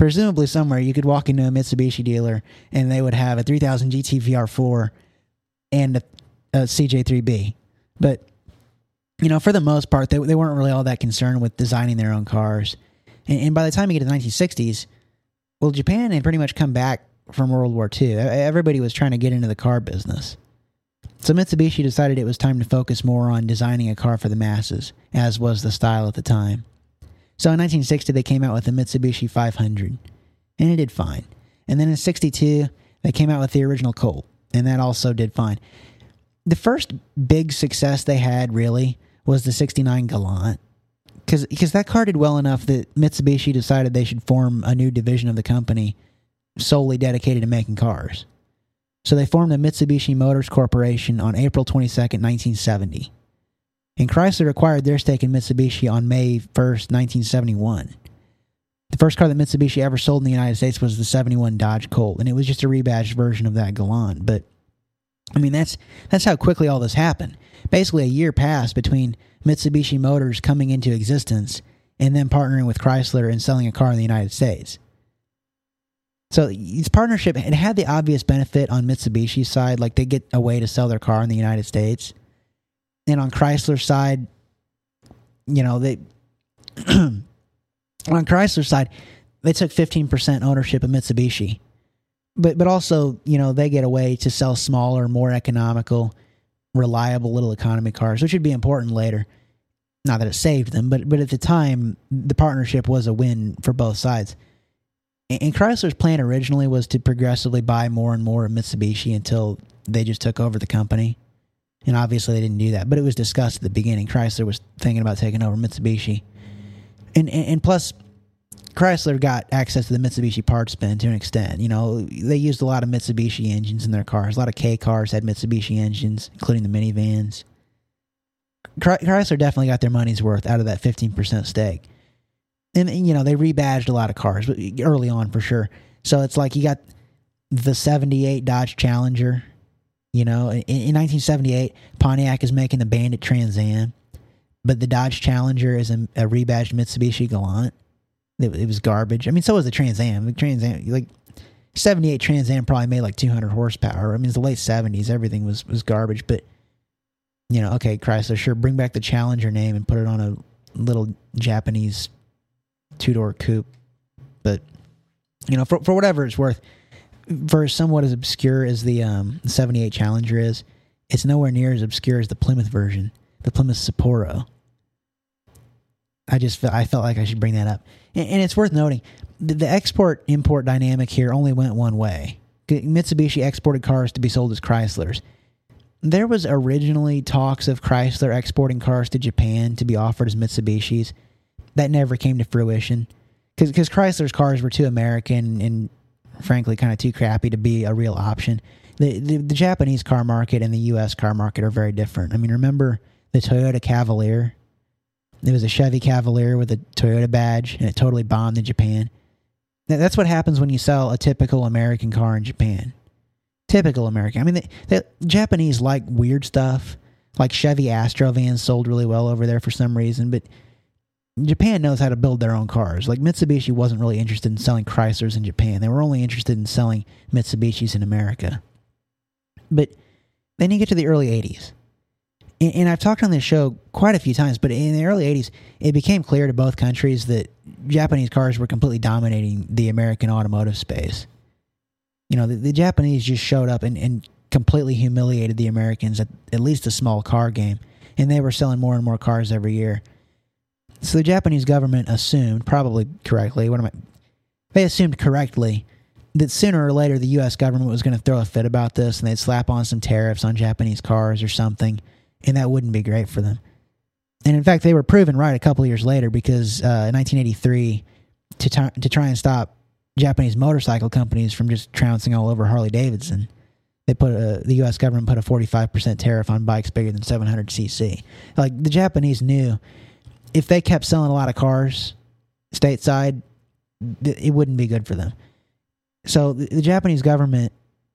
presumably somewhere you could walk into a Mitsubishi dealer and they would have a three thousand G T V R four and a, a C J three B. But, you know, for the most part, they, they weren't really all that concerned with designing their own cars. And, and by the time you get to the nineteen sixties, well, Japan had pretty much come back from World War Two. Everybody was trying to get into the car business. So Mitsubishi decided it was time to focus more on designing a car for the masses, as was the style at the time. So in nineteen sixty, they came out with the Mitsubishi five hundred, and it did fine. And then in sixty-two, they came out with the original Colt, and that also did fine. The first big success they had, really, was the sixty-nine Galant, because that car did well enough that Mitsubishi decided they should form a new division of the company solely dedicated to making cars. So they formed the Mitsubishi Motors Corporation on April twenty-second, nineteen seventy. And Chrysler acquired their stake in Mitsubishi on May first, nineteen seventy-one. The first car that Mitsubishi ever sold in the United States was the seventy-one Dodge Colt, and it was just a rebadged version of that Galant. But, I mean, that's that's how quickly all this happened. Basically, a year passed between Mitsubishi Motors coming into existence and then partnering with Chrysler and selling a car in the United States. So this partnership, it had the obvious benefit on Mitsubishi's side, like they get a way to sell their car in the United States. And on Chrysler's side, you know, they on Chrysler's side, they took fifteen percent ownership of Mitsubishi. But but also, you know, they get a way to sell smaller, more economical, reliable little economy cars, which would be important later. Not that it saved them, but but at the time, the partnership was a win for both sides. And Chrysler's plan originally was to progressively buy more and more of Mitsubishi until they just took over the company. And obviously they didn't do that, but it was discussed at the beginning. Chrysler was thinking about taking over Mitsubishi. And, and, and plus, Chrysler got access to the Mitsubishi parts bin to an extent. You know, they used a lot of Mitsubishi engines in their cars. A lot of K cars had Mitsubishi engines, including the minivans. Chrysler definitely got their money's worth out of that fifteen percent stake. And, you know, they rebadged a lot of cars early on for sure. So it's like you got the seventy-eight Dodge Challenger. You know, in, in nineteen seventy-eight, Pontiac is making the Bandit Trans Am. But the Dodge Challenger is a, a rebadged Mitsubishi Galant. It, it was garbage. I mean, so was the Trans Am. The Trans Am, like, seventy-eight Trans Am probably made like two hundred horsepower. I mean, it's the late seventies. Everything was, was garbage. But, you know, okay, Chrysler, sure, bring back the Challenger name and put it on a little Japanese two-door coupe. But, you know, for for whatever it's worth, for somewhat as obscure as the um, seventy-eight Challenger is, it's nowhere near as obscure as the Plymouth version, the Plymouth Sapporo. I just felt, I felt like I should bring that up. And, and it's worth noting, the, the export-import dynamic here only went one way. Mitsubishi exported cars to be sold as Chryslers. There was originally talks of Chrysler exporting cars to Japan to be offered as Mitsubishis. That never came to fruition because Chrysler's cars were too American and, frankly, kind of too crappy to be a real option. The, the the Japanese car market and the U S car market are very different. I mean, remember the Toyota Cavalier? It was a Chevy Cavalier with a Toyota badge, and it totally bombed in Japan. That's what happens when you sell a typical American car in Japan. Typical American. I mean, the, the Japanese like weird stuff. Like Chevy Astro vans sold really well over there for some reason, but Japan knows how to build their own cars. Like Mitsubishi wasn't really interested in selling Chryslers in Japan. They were only interested in selling Mitsubishis in America. But then you get to the early eighties. And, and I've talked on this show quite a few times, but in the early eighties, it became clear to both countries that Japanese cars were completely dominating the American automotive space. You know, the, the Japanese just showed up and, and completely humiliated the Americans at at least a small car game. And they were selling more and more cars every year. So the Japanese government assumed, probably correctly, what am I? They assumed correctly that sooner or later the U S government was going to throw a fit about this and they'd slap on some tariffs on Japanese cars or something, and that wouldn't be great for them. And in fact, they were proven right a couple of years later because uh, in nineteen eighty-three, to, t- to try and stop Japanese motorcycle companies from just trouncing all over Harley-Davidson, they put a, the U S government put a forty-five percent tariff on bikes bigger than seven hundred c c. Like, the Japanese knew if they kept selling a lot of cars stateside, it wouldn't be good for them. So the, the Japanese government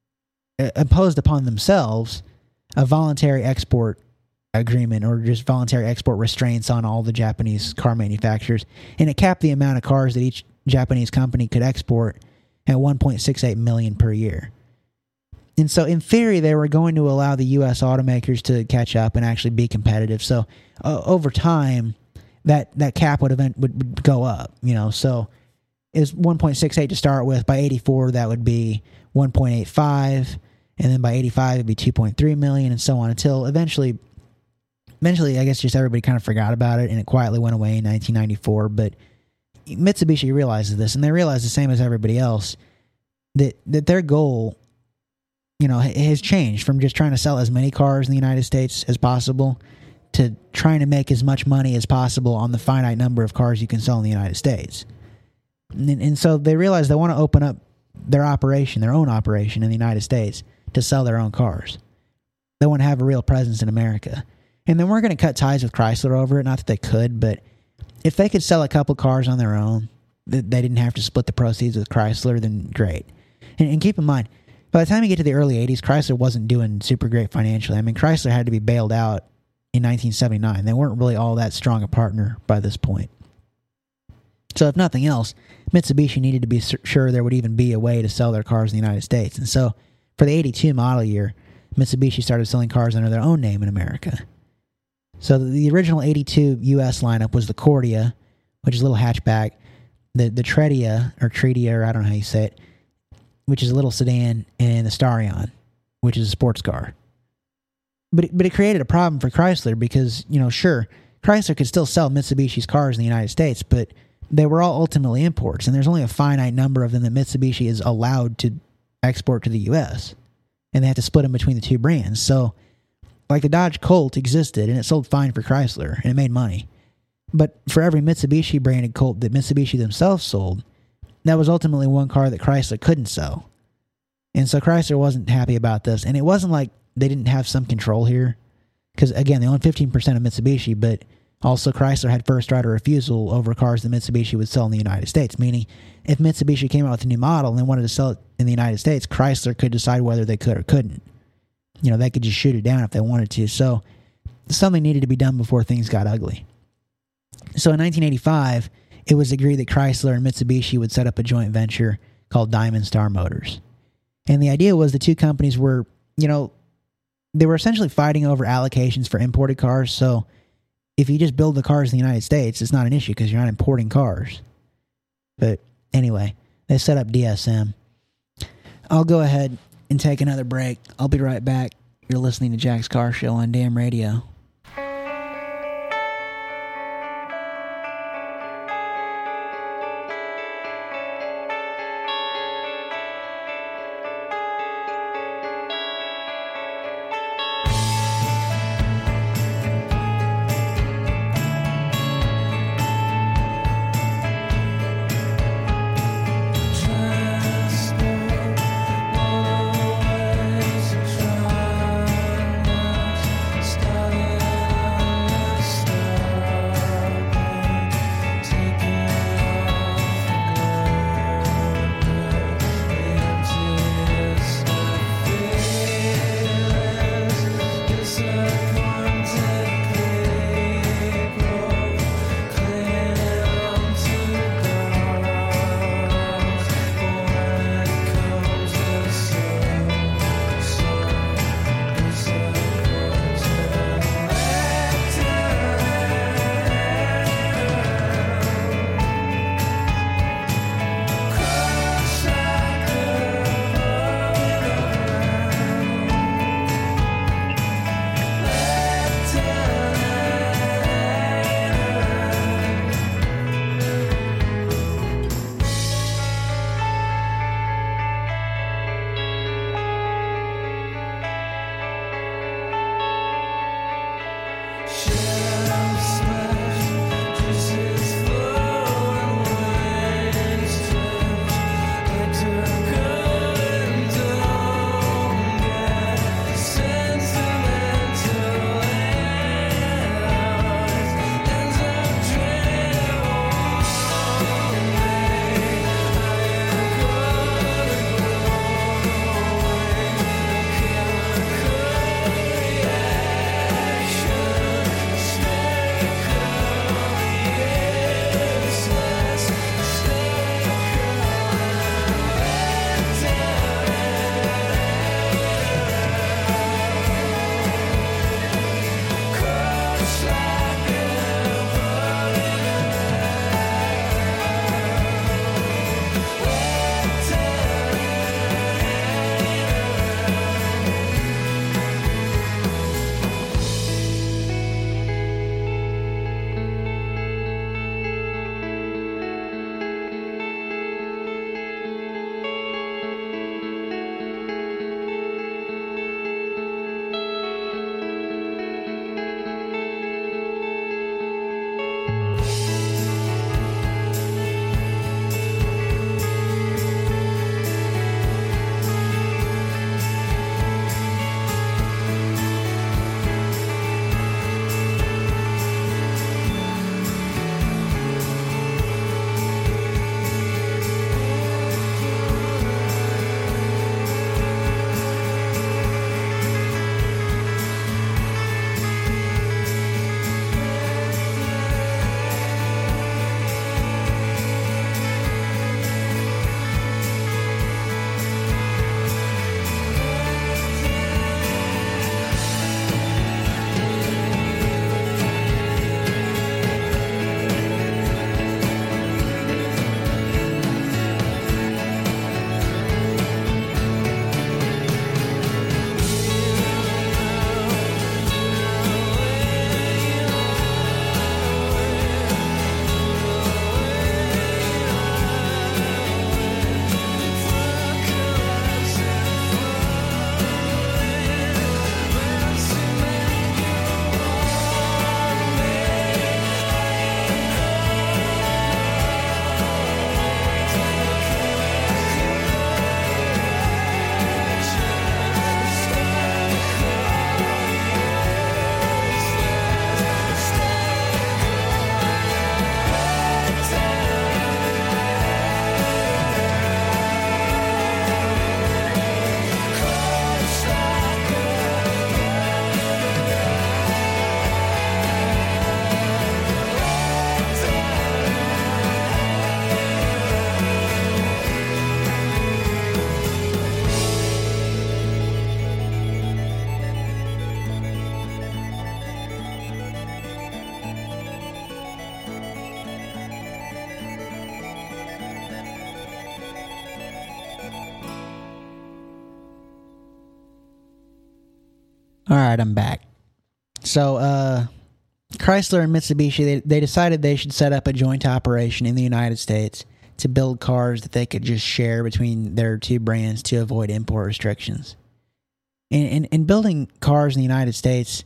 imposed upon themselves a voluntary export agreement or just voluntary export restraints on all the Japanese car manufacturers, and it capped the amount of cars that each Japanese company could export at one point six eight million per year. And so in theory, they were going to allow the U S automakers to catch up and actually be competitive. So uh, over time, that, that cap would, event, would would go up, you know. So it's one point six eight to start with. By eighty-four, that would be one point eight five. And then by eighty-five, it'd be two point three million and so on until eventually, eventually, I guess just everybody kind of forgot about it and it quietly went away in nineteen ninety-four. But Mitsubishi realizes this, and they realize the same as everybody else, that, that their goal, you know, has changed from just trying to sell as many cars in the United States as possible to trying to make as much money as possible on the finite number of cars you can sell in the United States. And, and so they realize they want to open up their operation, their own operation in the United States to sell their own cars. They want to have a real presence in America. And then we're going to cut ties with Chrysler over it. Not that they could, but if they could sell a couple cars on their own, they didn't have to split the proceeds with Chrysler, then great. And, and keep in mind, by the time you get to the early eighties, Chrysler wasn't doing super great financially. I mean, Chrysler had to be bailed out in nineteen seventy-nine. They weren't really all that strong a partner by this point. So if nothing else, Mitsubishi needed to be sure there would even be a way to sell their cars in the United States. And so for the eighty-two model year, Mitsubishi started selling cars under their own name in America. So the original eighty-two U S lineup was the Cordia, which is a little hatchback, the the Tredia, or Tredia, or I don't know how you say it, which is a little sedan, and the Starion, which is a sports car. But it, but it created a problem for Chrysler because, you know, sure, Chrysler could still sell Mitsubishi's cars in the United States, but they were all ultimately imports, and there's only a finite number of them that Mitsubishi is allowed to export to the U S, and they have to split them between the two brands. So, like the Dodge Colt existed, and it sold fine for Chrysler, and it made money. But for every Mitsubishi branded Colt that Mitsubishi themselves sold, that was ultimately one car that Chrysler couldn't sell. And so Chrysler wasn't happy about this, and it wasn't like they didn't have some control here, because again, they owned fifteen percent of Mitsubishi, but also Chrysler had first right of refusal over cars that Mitsubishi would sell in the United States, meaning if Mitsubishi came out with a new model and they wanted to sell it in the United States, Chrysler could decide whether they could or couldn't. You know, they could just shoot it down if they wanted to. So something needed to be done before things got ugly. So in nineteen eighty-five, it was agreed that Chrysler and Mitsubishi would set up a joint venture called Diamond Star Motors. And the idea was the two companies were, you know, they were essentially fighting over allocations for imported cars. So if you just build the cars in the United States, it's not an issue because you're not importing cars. But anyway, they set up D S M. I'll go ahead and take another break. I'll be right back. You're listening to Jack's Car Show on Damn Radio. Started All right, I'm back. So, uh, Chrysler and Mitsubishi, they, they decided they should set up a joint operation in the United States to build cars that they could just share between their two brands to avoid import restrictions. And, and, and building cars in the United States,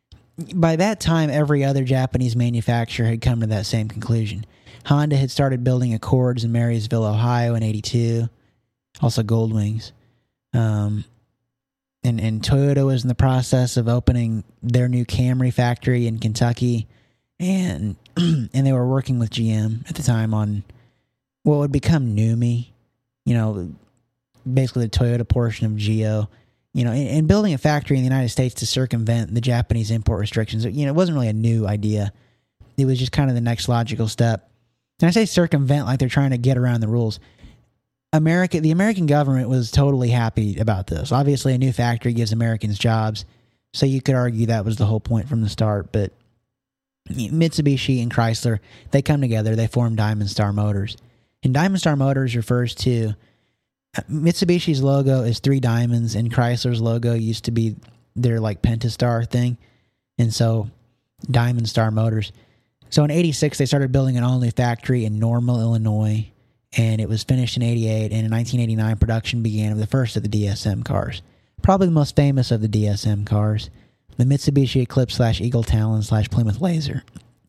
by that time, every other Japanese manufacturer had come to that same conclusion. Honda had started building Accords in Marysville, Ohio in eighty-two, also Goldwings. Um... And, and Toyota was in the process of opening their new Camry factory in Kentucky, and and they were working with G M at the time on what would become NUMMI, you know, basically the Toyota portion of Geo, you know, and, and building a factory in the United States to circumvent the Japanese import restrictions. You know, it wasn't really a new idea. It was just kind of the next logical step. And I say circumvent like they're trying to get around the rules. America, the American government was totally happy about this. Obviously, a new factory gives Americans jobs, so you could argue that was the whole point from the start. But Mitsubishi and Chrysler, they come together, they form Diamond Star Motors. And Diamond Star Motors refers to, Mitsubishi's logo is three diamonds, and Chrysler's logo used to be their like Pentastar thing. And so, Diamond Star Motors. So in eighty-six, they started building an all-new factory in Normal, Illinois. And it was finished in eighty-eight, and in nineteen eighty-nine, production began of the first of the D S M cars. Probably the most famous of the D S M cars, the Mitsubishi Eclipse slash Eagle Talon slash Plymouth Laser.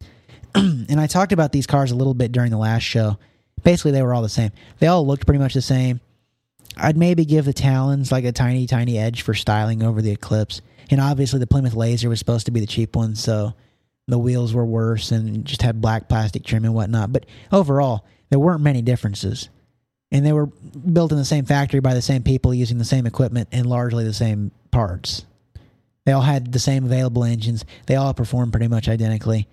And I talked about these cars a little bit during the last show. Basically, they were all the same. They all looked pretty much the same. I'd maybe give the Talons like a tiny, tiny edge for styling over the Eclipse. And obviously, the Plymouth Laser was supposed to be the cheap one, so the wheels were worse and just had black plastic trim and whatnot. But overall, there weren't many differences. And they were built in the same factory by the same people using the same equipment and largely the same parts. They all had the same available engines. They all performed pretty much identically.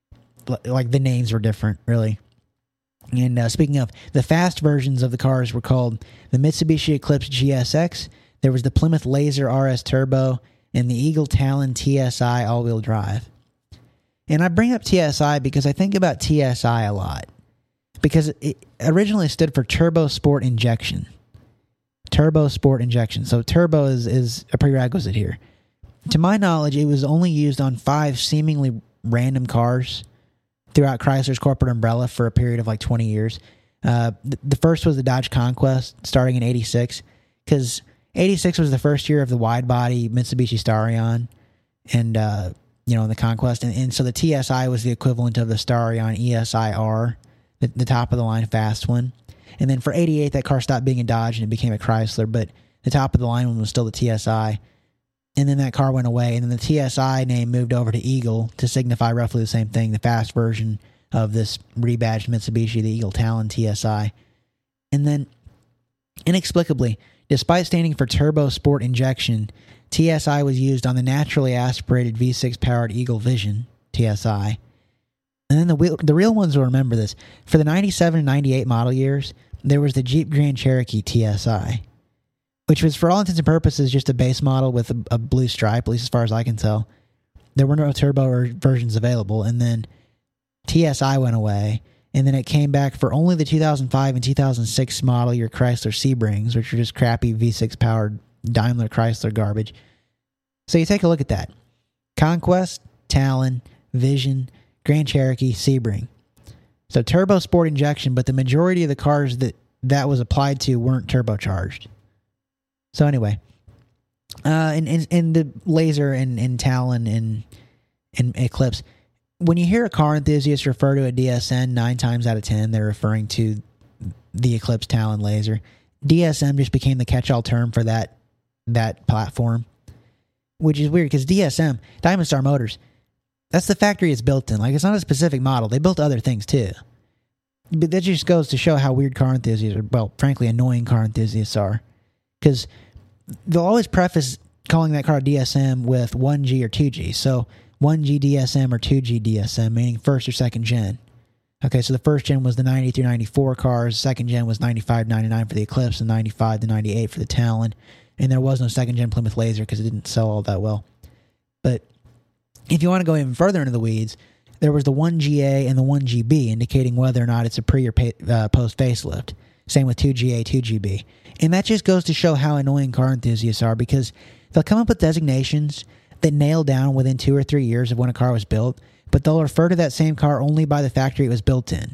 Like, the names were different, really. And uh, speaking of, the fast versions of the cars were called the Mitsubishi Eclipse G S X. There was the Plymouth Laser R S Turbo and the Eagle Talon T S I all-wheel drive. And I bring up T S I because I think about T S I a lot. Because it originally stood for Turbo Sport Injection. Turbo Sport Injection. So turbo is, is a prerequisite here. To my knowledge, it was only used on five seemingly random cars throughout Chrysler's corporate umbrella for a period of like twenty years. Uh, the, the first was the Dodge Conquest, starting in eighty-six. Because eighty-six was the first year of the wide-body Mitsubishi Starion. And, uh, you know, the Conquest. And, and so the T S I was the equivalent of the Starion E S I R. The, the top-of-the-line fast one. And then for eighty-eight, that car stopped being a Dodge and it became a Chrysler, but the top-of-the-line one was still the T S I. And then that car went away, and then the T S I name moved over to Eagle to signify roughly the same thing, the fast version of this rebadged Mitsubishi, the Eagle Talon T S I. And then, inexplicably, despite standing for Turbo Sport Injection, T S I was used on the naturally aspirated V six-powered Eagle Vision T S I. And then the wheel, the real ones will remember this. For the ninety-seven and ninety-eight model years, there was the Jeep Grand Cherokee T S I, which was for all intents and purposes just a base model with a, a blue stripe, at least as far as I can tell. There were no turbo or versions available, and then T S I went away, and then it came back for only the two thousand five and two thousand six model year Chrysler Sebrings, which were just crappy V six-powered Daimler Chrysler garbage. So you take a look at that. Conquest, Talon, Vision, Grand Cherokee, Sebring. So turbo sport injection, but the majority of the cars that that was applied to weren't turbocharged. So anyway, uh, and, and, and the Laser and, and Talon and, and Eclipse, when you hear a car enthusiast refer to a D S M, nine times out of ten, they're referring to the Eclipse, Talon, Laser. D S M just became the catch-all term for that that platform, which is weird because D S M, Diamond Star Motors, that's the factory it's built in. Like, it's not a specific model. They built other things, too. But that just goes to show how weird car enthusiasts, or, well, frankly, annoying car enthusiasts are. Because they'll always preface calling that car D S M with one G or two G. So, one G D S M or two G D S M, meaning first or second gen. Okay, so the first gen was the ninety through ninety-four cars. Second gen was ninety-five, ninety-nine for the Eclipse, and ninety-five to ninety-eight for the Talon. And there was no second gen Plymouth Laser because it didn't sell all that well. But if you want to go even further into the weeds, there was the one G A and the one G B, indicating whether or not it's a pre or pay, uh, post facelift. Same with two G A, two G B. And that just goes to show how annoying car enthusiasts are, because they'll come up with designations that nail down within two or three years of when a car was built, but they'll refer to that same car only by the factory it was built in.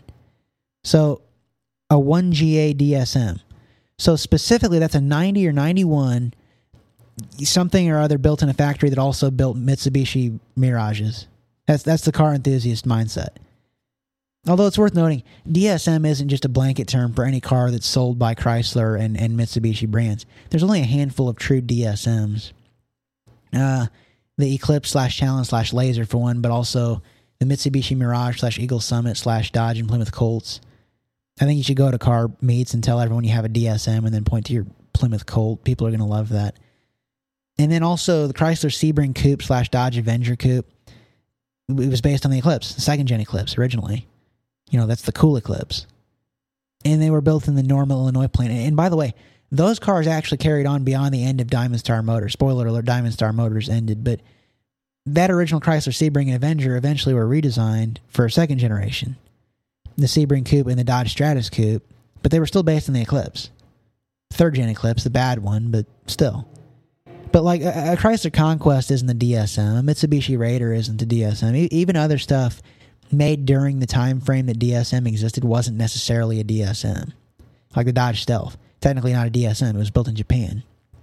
So a one G A D S M. So specifically, that's a ninety or ninety-one something or other built in a factory that also built Mitsubishi Mirages. That's that's the car enthusiast mindset. Although it's worth noting, D S M isn't just a blanket term for any car that's sold by Chrysler and, and Mitsubishi brands. There's only a handful of true D S Ms. Uh, the Eclipse slash Challenge slash Laser for one, but also the Mitsubishi Mirage slash Eagle Summit slash Dodge and Plymouth Colts. I think you should go to car meets and tell everyone you have a D S M and then point to your Plymouth Colt. People are going to love that. And then also the Chrysler Sebring Coupe slash Dodge Avenger Coupe. It was based on the Eclipse, the second gen Eclipse originally. You know, that's the cool Eclipse. And they were built in the Normal, Illinois plant. And by the way, those cars actually carried on beyond the end of Diamond Star Motors. Spoiler alert, Diamond Star Motors ended. But that original Chrysler Sebring and Avenger eventually were redesigned for a second generation. The Sebring Coupe and the Dodge Stratus Coupe. But they were still based on the Eclipse. Third gen Eclipse, the bad one, but still. But like a, a Chrysler Conquest isn't the D S M. A Mitsubishi Raider isn't the D S M. E- even other stuff made during the time frame that D S M existed wasn't necessarily a D S M. Like the Dodge Stealth. Technically not a D S M. It was built in Japan.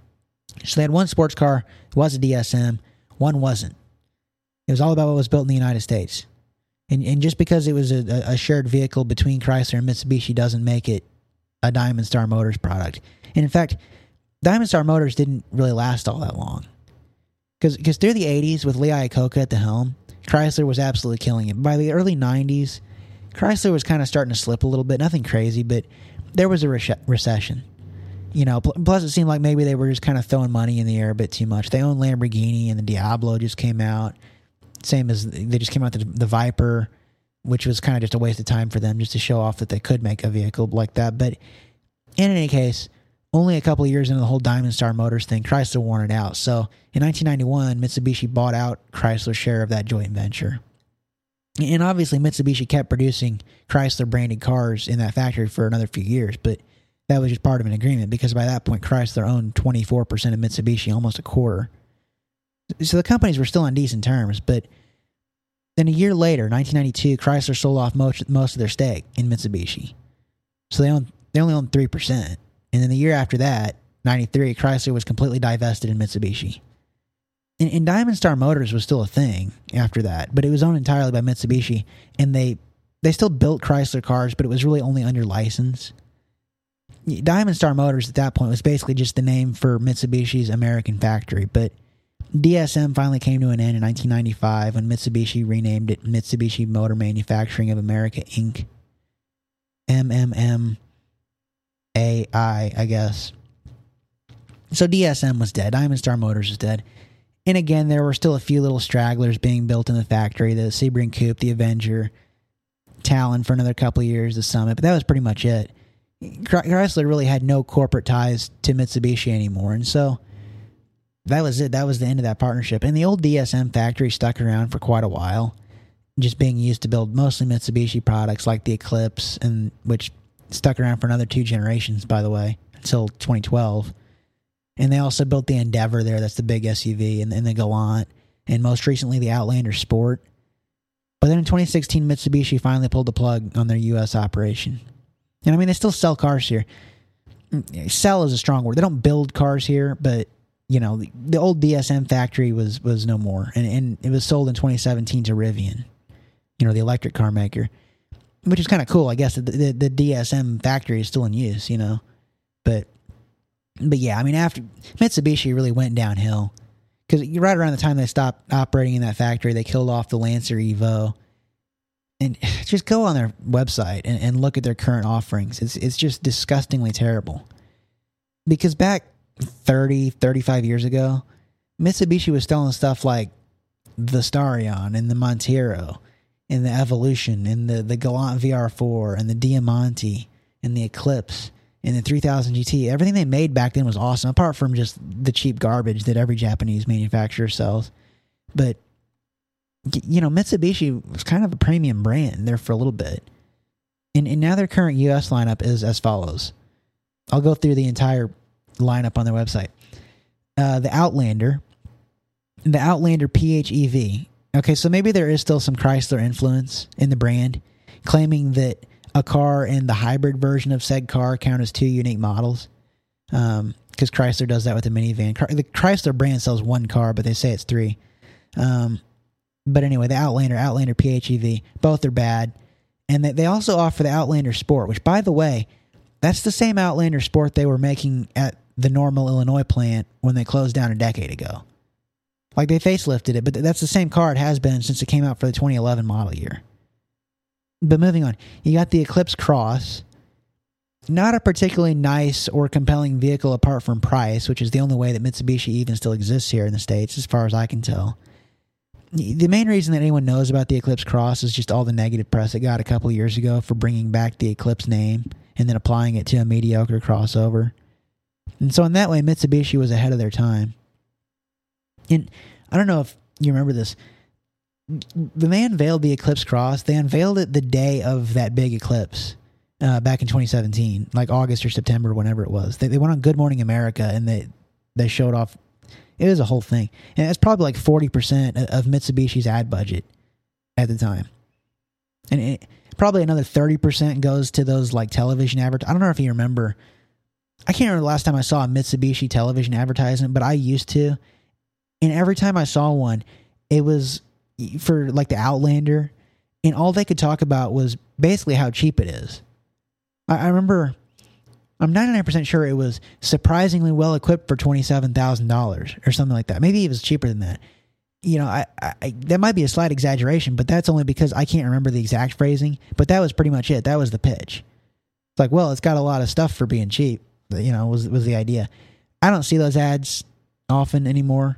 So they had one sports car that was a D S M. One wasn't. It was all about what was built in the United States. And, and just because it was a, a shared vehicle between Chrysler and Mitsubishi doesn't make it a Diamond Star Motors product. And in fact, Diamond Star Motors didn't really last all that long. Because through the eighties, with Lee Iacocca at the helm, Chrysler was absolutely killing it. By the early nineties, Chrysler was kind of starting to slip a little bit. Nothing crazy, but there was a re- recession. You know, pl- plus it seemed like maybe they were just kind of throwing money in the air a bit too much. They owned Lamborghini, and the Diablo just came out. Same as they just came out with the, the Viper, which was kind of just a waste of time for them just to show off that they could make a vehicle like that. But in any case, only a couple of years into the whole Diamond Star Motors thing, Chrysler worn it out. So in nineteen ninety-one, Mitsubishi bought out Chrysler's share of that joint venture. And obviously, Mitsubishi kept producing Chrysler-branded cars in that factory for another few years, but that was just part of an agreement because by that point, Chrysler owned twenty-four percent of Mitsubishi, almost a quarter. So the companies were still on decent terms, but then a year later, nineteen ninety-two, Chrysler sold off most, most of their stake in Mitsubishi. So they owned, they only owned three percent. And then the year after that, ninety-three, Chrysler was completely divested in Mitsubishi. And, and Diamond Star Motors was still a thing after that, but it was owned entirely by Mitsubishi, and they they still built Chrysler cars, but it was really only under license. Diamond Star Motors at that point was basically just the name for Mitsubishi's American factory, but D S M finally came to an end in nineteen ninety-five when Mitsubishi renamed it Mitsubishi Motor Manufacturing of America, Incorporated. M M M A I, I guess. So D S M was dead. Diamond Star Motors was dead. And again, there were still a few little stragglers being built in the factory. The Sebring Coupe, the Avenger, Talon for another couple of years, the Summit. But that was pretty much it. Chrysler really had no corporate ties to Mitsubishi anymore. And so that was it. That was the end of that partnership. And the old D S M factory stuck around for quite a while, just being used to build mostly Mitsubishi products like the Eclipse, and which stuck around for another two generations, by the way, until twenty twelve. And they also built the Endeavor there. That's the big S U V, and, and the Galant, and most recently the Outlander Sport. But then in twenty sixteen, Mitsubishi finally pulled the plug on their U S operation. And I mean, they still sell cars here. Sell is a strong word. They don't build cars here, but you know, the, the old D S M factory was was no more, and and it was sold in twenty seventeen to Rivian, you know, the electric car maker, which is kind of cool. I guess the, the the D S M factory is still in use, you know, but but yeah, I mean, after Mitsubishi really went downhill because right around the time they stopped operating in that factory, they killed off the Lancer Evo. And just go on their website and, and look at their current offerings. It's it's just disgustingly terrible. Because back thirty, thirty-five years ago, Mitsubishi was selling stuff like the Starion and the Montero and the Evolution and the, the Galant V R four and the Diamante and the Eclipse and the three thousand G T. Everything they made back then was awesome, apart from just the cheap garbage that every Japanese manufacturer sells. But you know, Mitsubishi was kind of a premium brand there for a little bit. And, and now their current U S lineup is as follows. I'll go through the entire lineup on their website. Uh, the Outlander, the Outlander P H E V. Okay, so maybe there is still some Chrysler influence in the brand, claiming that a car and the hybrid version of said car count as two unique models. Um, because Chrysler does that with the minivan. The Chrysler brand sells one car, but they say it's three. Um, but anyway, the Outlander, Outlander P H E V, both are bad. And they, they also offer the Outlander Sport, which, by the way, that's the same Outlander Sport they were making at the Normal, Illinois plant when they closed down a decade ago. Like, they facelifted it, but that's the same car it has been since it came out for the twenty eleven model year. But moving on, you got the Eclipse Cross. Not a particularly nice or compelling vehicle apart from price, which is the only way that Mitsubishi even still exists here in the States, as far as I can tell. The main reason that anyone knows about the Eclipse Cross is just all the negative press it got a couple of years ago for bringing back the Eclipse name and then applying it to a mediocre crossover. And so in that way, Mitsubishi was ahead of their time. And I don't know if you remember this. When they unveiled the Eclipse Cross, they unveiled it the day of that big eclipse. Uh, back in twenty seventeen, like August or September, whenever it was. They, they went on Good Morning America, and they they showed off. It was a whole thing. And it's probably like forty percent of Mitsubishi's ad budget at the time. And it, probably another thirty percent goes to those like television advertisements. I don't know if you remember. I can't remember the last time I saw a Mitsubishi television advertisement, but I used to. And every time I saw one, it was for like the Outlander. And all they could talk about was basically how cheap it is. I remember, I'm ninety-nine percent sure it was surprisingly well equipped for twenty-seven thousand dollars or something like that. Maybe it was cheaper than that. You know, I, I that might be a slight exaggeration, but that's only because I can't remember the exact phrasing. But that was pretty much it. That was the pitch. It's like, well, it's got a lot of stuff for being cheap. You know, was was the idea. I don't see those ads often anymore.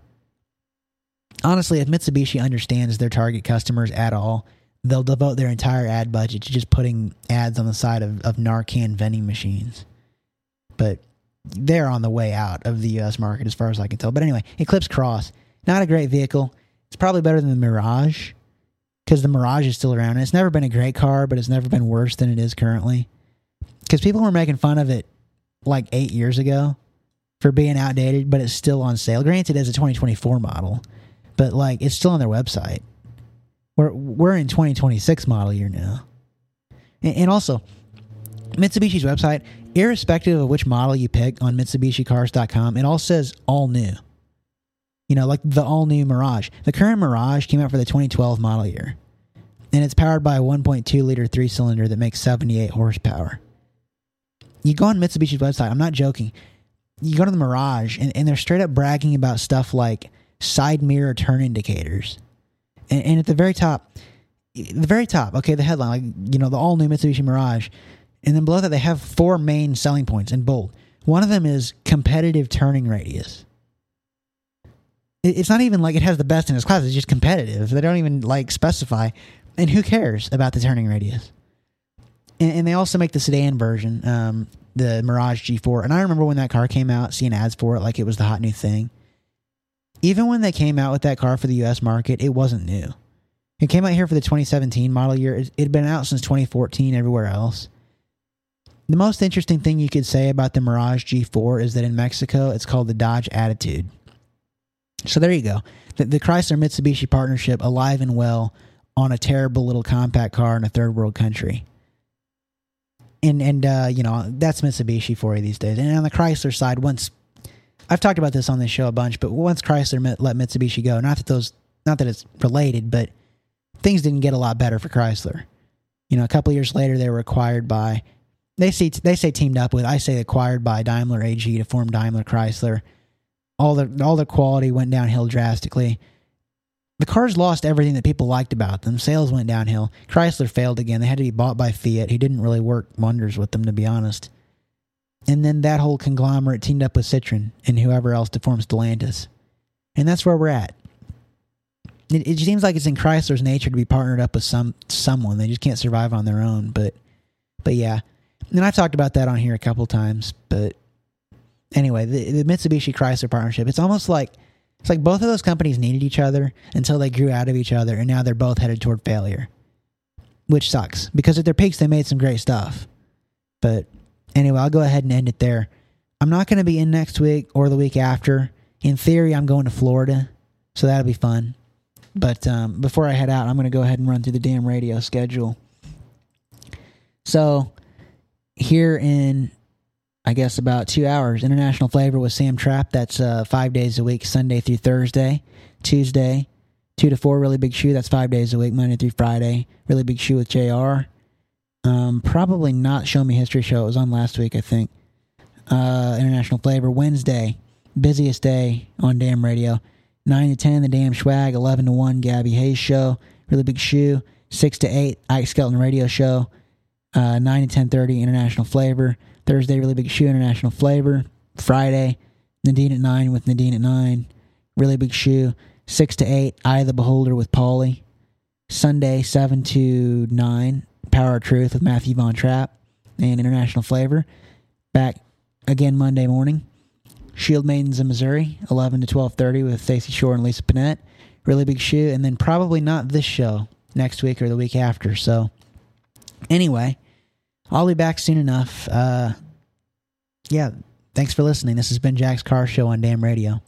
Honestly, if Mitsubishi understands their target customers at all, they'll devote their entire ad budget to just putting ads on the side of, of Narcan vending machines. But they're on the way out of the U S market as far as I can tell. But anyway, Eclipse Cross, not a great vehicle. It's probably better than the Mirage because the Mirage is still around. And it's never been a great car, but it's never been worse than it is currently. Because people were making fun of it like eight years ago for being outdated, but it's still on sale. Granted, it's a twenty twenty-four model, but like it's still on their website. We're we're in twenty twenty-six model year now. And, and also, Mitsubishi's website, irrespective of which model you pick on Mitsubishi Cars dot com, it all says all new. You know, like the all new Mirage. The current Mirage came out for the twenty twelve model year. And it's powered by a one point two liter three cylinder that makes seventy-eight horsepower. You go on Mitsubishi's website, I'm not joking. You go to the Mirage, and, and they're straight up bragging about stuff like side mirror turn indicators. And, and at the very top, the very top, okay, the headline, like, you know, the all-new Mitsubishi Mirage. And then below that, they have four main selling points in bold. One of them is competitive turning radius. It, it's not even like it has the best in its class. It's just competitive. They don't even, like, specify. And who cares about the turning radius? And, and they also make the sedan version, um, the Mirage G four. And I remember when that car came out, seeing ads for it like it was the hot new thing. Even when they came out with that car for the U S market, it wasn't new. It came out here for the twenty seventeen model year. It had been out since twenty fourteen everywhere else. The most interesting thing you could say about the Mirage G four is that in Mexico, it's called the Dodge Attitude. So there you go. The, the Chrysler-Mitsubishi partnership alive and well on a terrible little compact car in a third world country. And, and uh, you know, that's Mitsubishi for you these days. And on the Chrysler side, once... I've talked about this on this show a bunch, but once Chrysler let Mitsubishi go, not that those, not that it's related, but things didn't get a lot better for Chrysler. You know, a couple of years later, they were acquired by, they say they say teamed up with, I say acquired by Daimler A G to form Daimler Chrysler. All the all the quality went downhill drastically. The cars lost everything that people liked about them. Sales went downhill. Chrysler failed again. They had to be bought by Fiat, who didn't really work wonders with them, to be honest. And then that whole conglomerate teamed up with Citroen and whoever else to form Stellantis. And that's where we're at. It, it seems like it's in Chrysler's nature to be partnered up with some someone. They just can't survive on their own. But but yeah. And I've talked about that on here a couple times. But anyway, the, the Mitsubishi Chrysler partnership, it's almost like it's like both of those companies needed each other until they grew out of each other, and now they're both headed toward failure. Which sucks. Because at their peaks they made some great stuff. But anyway, I'll go ahead and end it there. I'm not going to be in next week or the week after. In theory, I'm going to Florida So that'll be fun. But um, before I head out, I'm going to go ahead and run through the damn radio schedule. So here in, I guess, about two hours, International Flavor with Sam Trapp. That's uh, five days a week, Sunday through Thursday. Tuesday, two to four, Really Big Shoe. That's five days a week, Monday through Friday. Really Big Shoe with J R. Um, probably not Show Me History Show. It was on last week, I think. Uh, International Flavor. Wednesday, busiest day on Damn Radio. nine to ten, The Damn Schwag. eleven to one, Gabby Hayes Show. Really Big Shoe. six to eight, Ike Skelton Radio Show. Uh, nine to ten thirty, International Flavor. Thursday, Really Big Shoe, International Flavor. Friday, Nadine at nine with Nadine at nine. Really Big Shoe. six to eight, Eye of the Beholder with Paulie. Sunday, seven to nine, Power of Truth with Matthew Von Trapp and International Flavor. Back again Monday morning. Shield Maidens in Missouri, eleven to twelve thirty with Stacey Shore and Lisa Panette. Really Big Shoe, and then probably not this show next week or the week after. So, anyway, I'll be back soon enough. Uh, yeah, thanks for listening. This has been Jack's Car Show on Damn Radio.